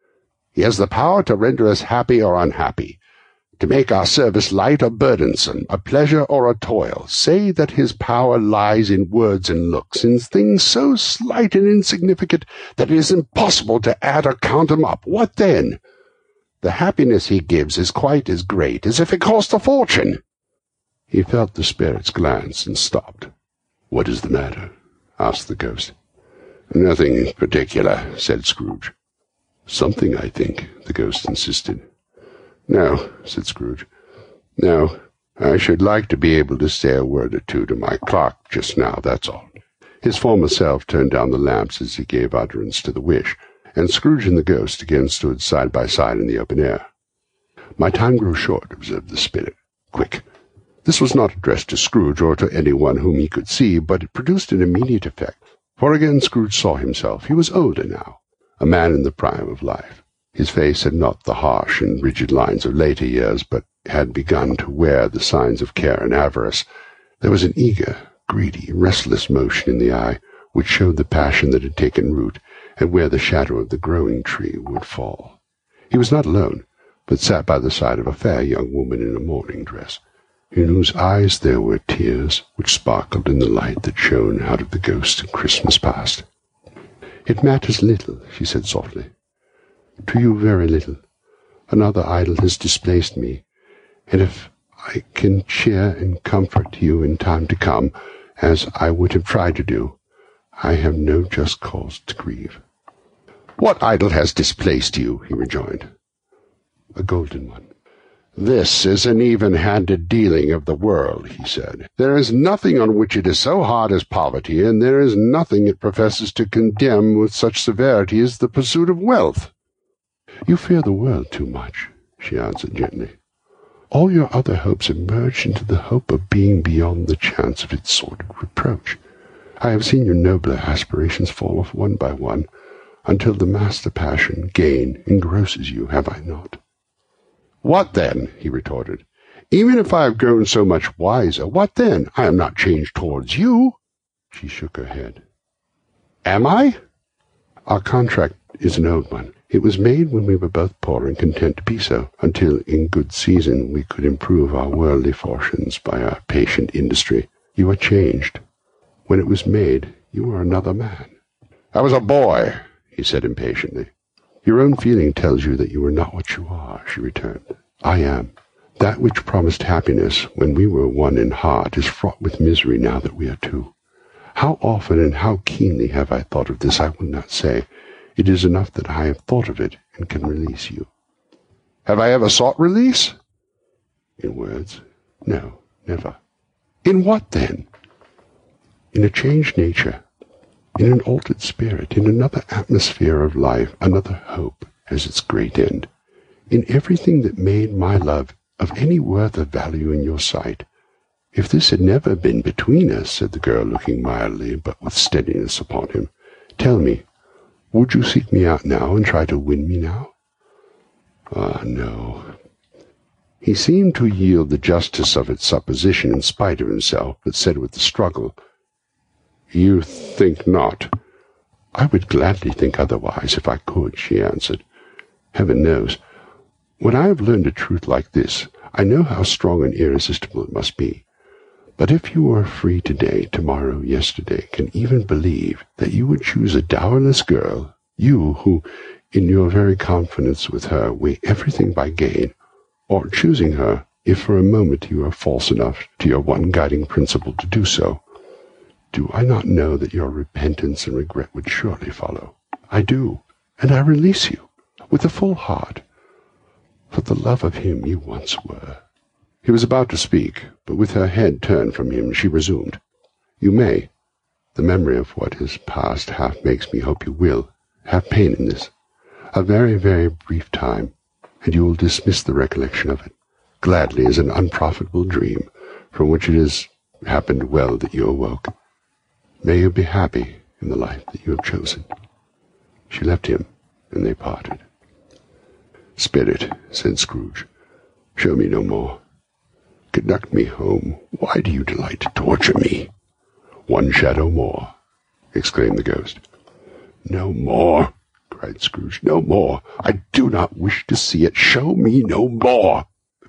He has the power to render us happy or unhappy, to make our service light or burdensome, a pleasure or a toil. Say that his power lies in words and looks, in things so slight and insignificant that it is impossible to add or count them up. What then? The happiness he gives is quite as great as if it cost a fortune." He felt the spirit's glance and stopped. "What is the matter?" asked the ghost. "Nothing particular," said Scrooge. "Something, I think," the ghost insisted. "No," said Scrooge. "No, I should like to be able to say a word or two to my clerk just now, that's all." His former self turned down the lamps as he gave utterance to the wish, and Scrooge and the ghost again stood side by side in the open air. "My time grows short," observed the spirit. "Quick." This was not addressed to Scrooge or to any one whom he could see, but it produced an immediate effect, for again Scrooge saw himself. He was older now, a man in the prime of life. His face had not the harsh and rigid lines of later years, but had begun to wear the signs of care and avarice. There was an eager, greedy, restless motion in the eye, which showed the passion that had taken root, and where the shadow of the growing tree would fall. He was not alone, but sat by the side of a fair young woman in a mourning dress, in whose eyes there were tears which sparkled in the light that shone out of the ghost of Christmas past. "It matters little," she said softly. "To you very little. Another idol has displaced me, and if I can cheer and comfort you in time to come, as I would have tried to do, I have no just cause to grieve." "What idol has displaced you?" he rejoined. "A golden one." "This is an even-handed dealing of the world," he said. "There is nothing on which it is so hard as poverty, and there is nothing it professes to condemn with such severity as the pursuit of wealth." "You fear the world too much," she answered gently. "All your other hopes have merged into the hope of being beyond the chance of its sordid reproach. I have seen your nobler aspirations fall off one by one, until the master passion, gain, engrosses you, have I not?" "What then?" he retorted. "Even if I have grown so much wiser, what then? I am not changed towards you." She shook her head. "Am I?" "Our contract is an old one. It was made when we were both poor and content to be so, until in good season we could improve our worldly fortunes by our patient industry. You are changed. When it was made, you were another man." "I was a boy," he said impatiently. "Your own feeling tells you that you are not what you are," she returned. "I am. That which promised happiness when we were one in heart is fraught with misery now that we are two. How often and how keenly have I thought of this I will not say. It is enough that I have thought of it and can release you." "Have I ever sought release?" "In words? No, never." "In what, then?" "In a changed nature, in an altered spirit, in another atmosphere of life, another hope as its great end, in everything that made my love of any worth or value in your sight." "If this had never been between us," said the girl, looking mildly but with steadiness upon him, "tell me, would you seek me out now and try to win me now?" "Ah, no." He seemed to yield the justice of its supposition in spite of himself, but said with a struggle, "You think not?" "I would gladly think otherwise if I could," she answered. "Heaven knows, when I have learned a truth like this, I know how strong and irresistible it must be. But if you were free today, tomorrow, yesterday, can even believe that you would choose a dowerless girl, you who, in your very confidence with her, weigh everything by gain, or choosing her, if for a moment you are false enough to your one guiding principle to do so, do I not know that your repentance and regret would surely follow? I do, and I release you, with a full heart, for the love of him you once were." He was about to speak, but with her head turned from him, she resumed, "You may. The memory of what has passed half makes me hope you will have pain in this. A very, very brief time, and you will dismiss the recollection of it, gladly as an unprofitable dream, from which it has happened well that you awoke. May you be happy in the life that you have chosen." She left him, and they parted. "Spirit," said Scrooge, "show me no more. Conduct me home. Why do you delight to torture me?" "One shadow more," exclaimed the ghost. "No more," cried Scrooge. "No more. I do not wish to see it. Show me no more."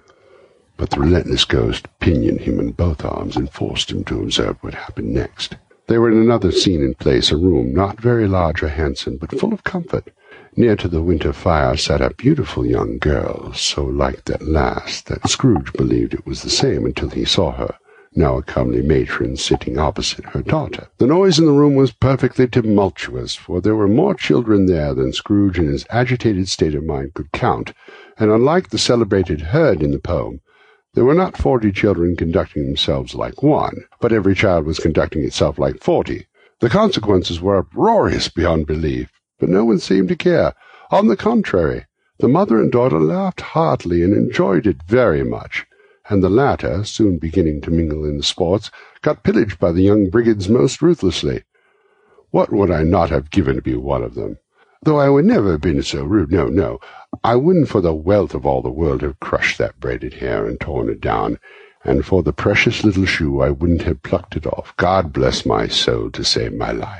But the relentless ghost pinioned him in both arms and forced him to observe what happened next. They were in another scene and place, a room not very large or handsome, but full of comfort. Near to the winter fire sat a beautiful young girl, so like that last that Scrooge believed it was the same until he saw her, now a comely matron, sitting opposite her daughter. The noise in the room was perfectly tumultuous, for there were more children there than Scrooge in his agitated state of mind could count, and unlike the celebrated herd in the poem, there were not forty children conducting themselves like one, but every child was conducting itself like forty. The consequences were uproarious beyond belief, but no one seemed to care. On the contrary, the mother and daughter laughed heartily and enjoyed it very much, and the latter, soon beginning to mingle in the sports, got pillaged by the young brigands most ruthlessly. What would I not have given to be one of them? Though I would never have been so rude, no, no, I wouldn't for the wealth of all the world have crushed that braided hair and torn it down, and for the precious little shoe I wouldn't have plucked it off. God bless my soul to save my life.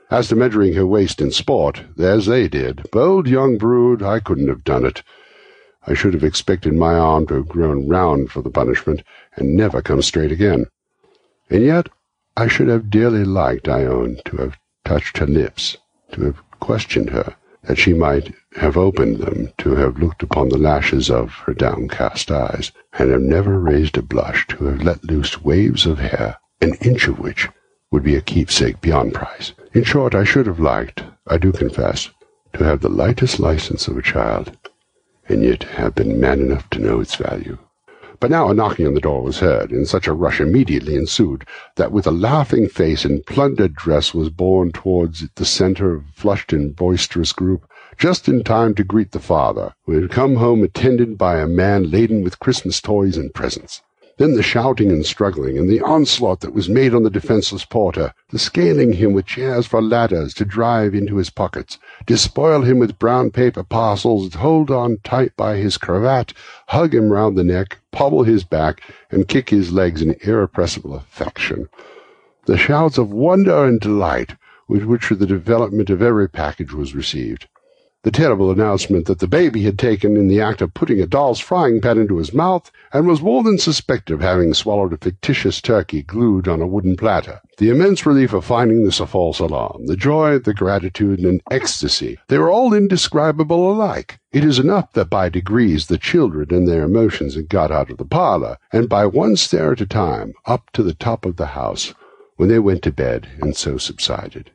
As to measuring her waist in sport, there's they did. Bold young brood, I couldn't have done it. I should have expected my arm to have grown round for the punishment, and never come straight again. And yet I should have dearly liked, I own, to have touched her lips, to have questioned her, that she might have opened them, to have looked upon the lashes of her downcast eyes, and have never raised a blush, to have let loose waves of hair, an inch of which would be a keepsake beyond price. In short, I should have liked, I do confess, to have the lightest license of a child, and yet have been man enough to know its value. But now a knocking on the door was heard, and such a rush immediately ensued, that with a laughing face and plundered dress was borne towards the centre of a flushed and boisterous group, just in time to greet the father, who had come home attended by a man laden with Christmas toys and presents. Then the shouting and struggling, and the onslaught that was made on the defenceless porter, the scaling him with chairs for ladders to drive into his pockets, despoil him with brown paper parcels, hold on tight by his cravat, hug him round the neck, pobble his back, and kick his legs in irrepressible affection. The shouts of wonder and delight with which the development of every package was received. The terrible announcement that the baby had taken in the act of putting a doll's frying pan into his mouth, and was more than suspected of having swallowed a fictitious turkey glued on a wooden platter. The immense relief of finding this a false alarm, the joy, the gratitude, and ecstasy, they were all indescribable alike. It is enough that by degrees the children and their emotions had got out of the parlour, and by one stair at a time, up to the top of the house, when they went to bed, and so subsided.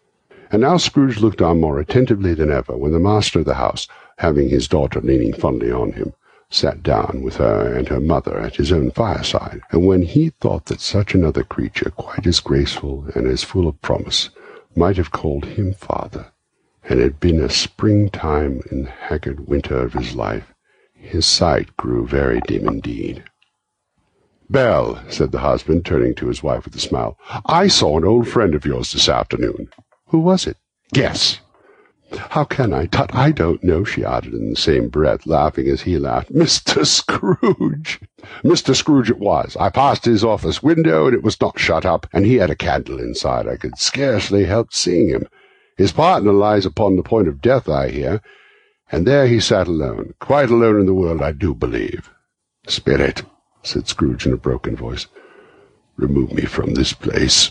And now Scrooge looked on more attentively than ever when the master of the house, having his daughter leaning fondly on him, sat down with her and her mother at his own fireside, and when he thought that such another creature, quite as graceful and as full of promise, might have called him father, and had been a spring-time in the haggard winter of his life, his sight grew very dim indeed. "Belle," said the husband, turning to his wife with a smile, "I saw an old friend of yours this afternoon." "Who was it?" "Guess." "How can I? Tut, I don't know," she added in the same breath, laughing as he laughed. "Mister Scrooge." "Mister Scrooge it was. I passed his office window, and it was not shut up, and he had a candle inside. I could scarcely help seeing him. His partner lies upon the point of death, I hear, and there he sat alone, quite alone in the world, I do believe." "Spirit," said Scrooge in a broken voice, "remove me from this place."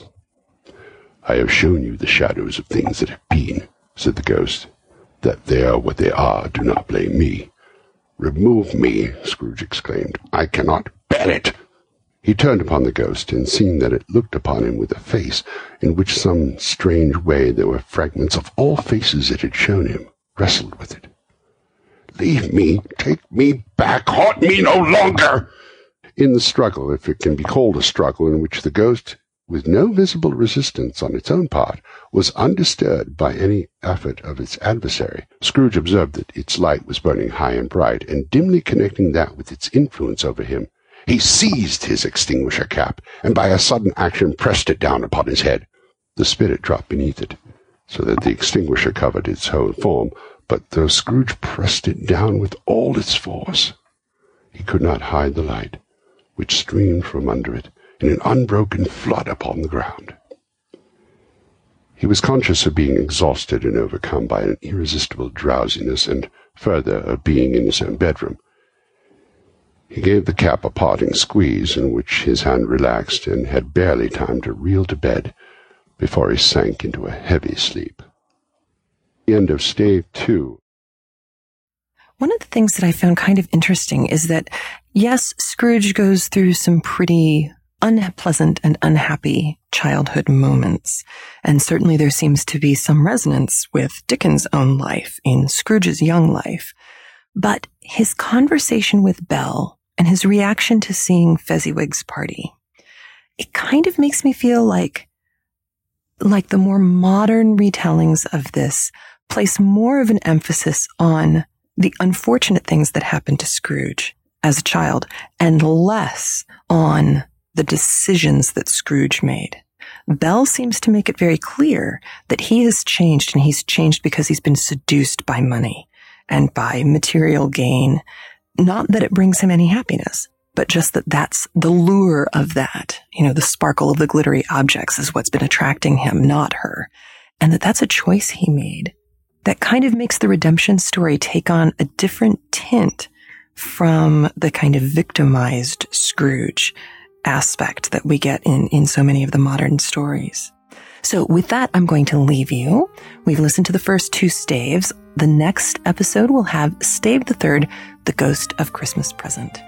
"I have shown you the shadows of things that have been," said the ghost. "That they are what they are, do not blame me." "Remove me," Scrooge exclaimed. "I cannot bear it." He turned upon the ghost, and seeing that it looked upon him with a face in which some strange way there were fragments of all faces it had shown him, wrestled with it. "Leave me, take me back, haunt me no longer!" In the struggle, if it can be called a struggle, in which the ghost, with no visible resistance on its own part, was undisturbed by any effort of its adversary, Scrooge observed that its light was burning high and bright, and dimly connecting that with its influence over him, he seized his extinguisher cap, and by a sudden action pressed it down upon his head. The spirit dropped beneath it, so that the extinguisher covered its whole form, but though Scrooge pressed it down with all its force, he could not hide the light, which streamed from under it in an unbroken flood upon the ground. He was conscious of being exhausted and overcome by an irresistible drowsiness, and further, of being in his own bedroom. He gave the cap a parting squeeze, in which his hand relaxed, and had barely time to reel to bed before he sank into a heavy sleep. The end of Stave Two. One of the things that I found kind of interesting is that, yes, Scrooge goes through some pretty unpleasant and unhappy childhood moments. And certainly there seems to be some resonance with Dickens' own life in Scrooge's young life. But his conversation with Belle and his reaction to seeing Fezziwig's party, it kind of makes me feel like, like the more modern retellings of this place more of an emphasis on the unfortunate things that happened to Scrooge as a child and less on the decisions that Scrooge made. Belle seems to make it very clear that he has changed, and he's changed because he's been seduced by money and by material gain. Not that it brings him any happiness, but just that that's the lure of that. You know, the sparkle of the glittery objects is what's been attracting him, not her. and that that's a choice he made. That kind of makes the redemption story take on a different tint from the kind of victimized Scrooge aspect that we get in, in so many of the modern stories. So with that, I'm going to leave you. We've listened to the first two staves. The next episode will have stave the third, The Ghost of Christmas Present.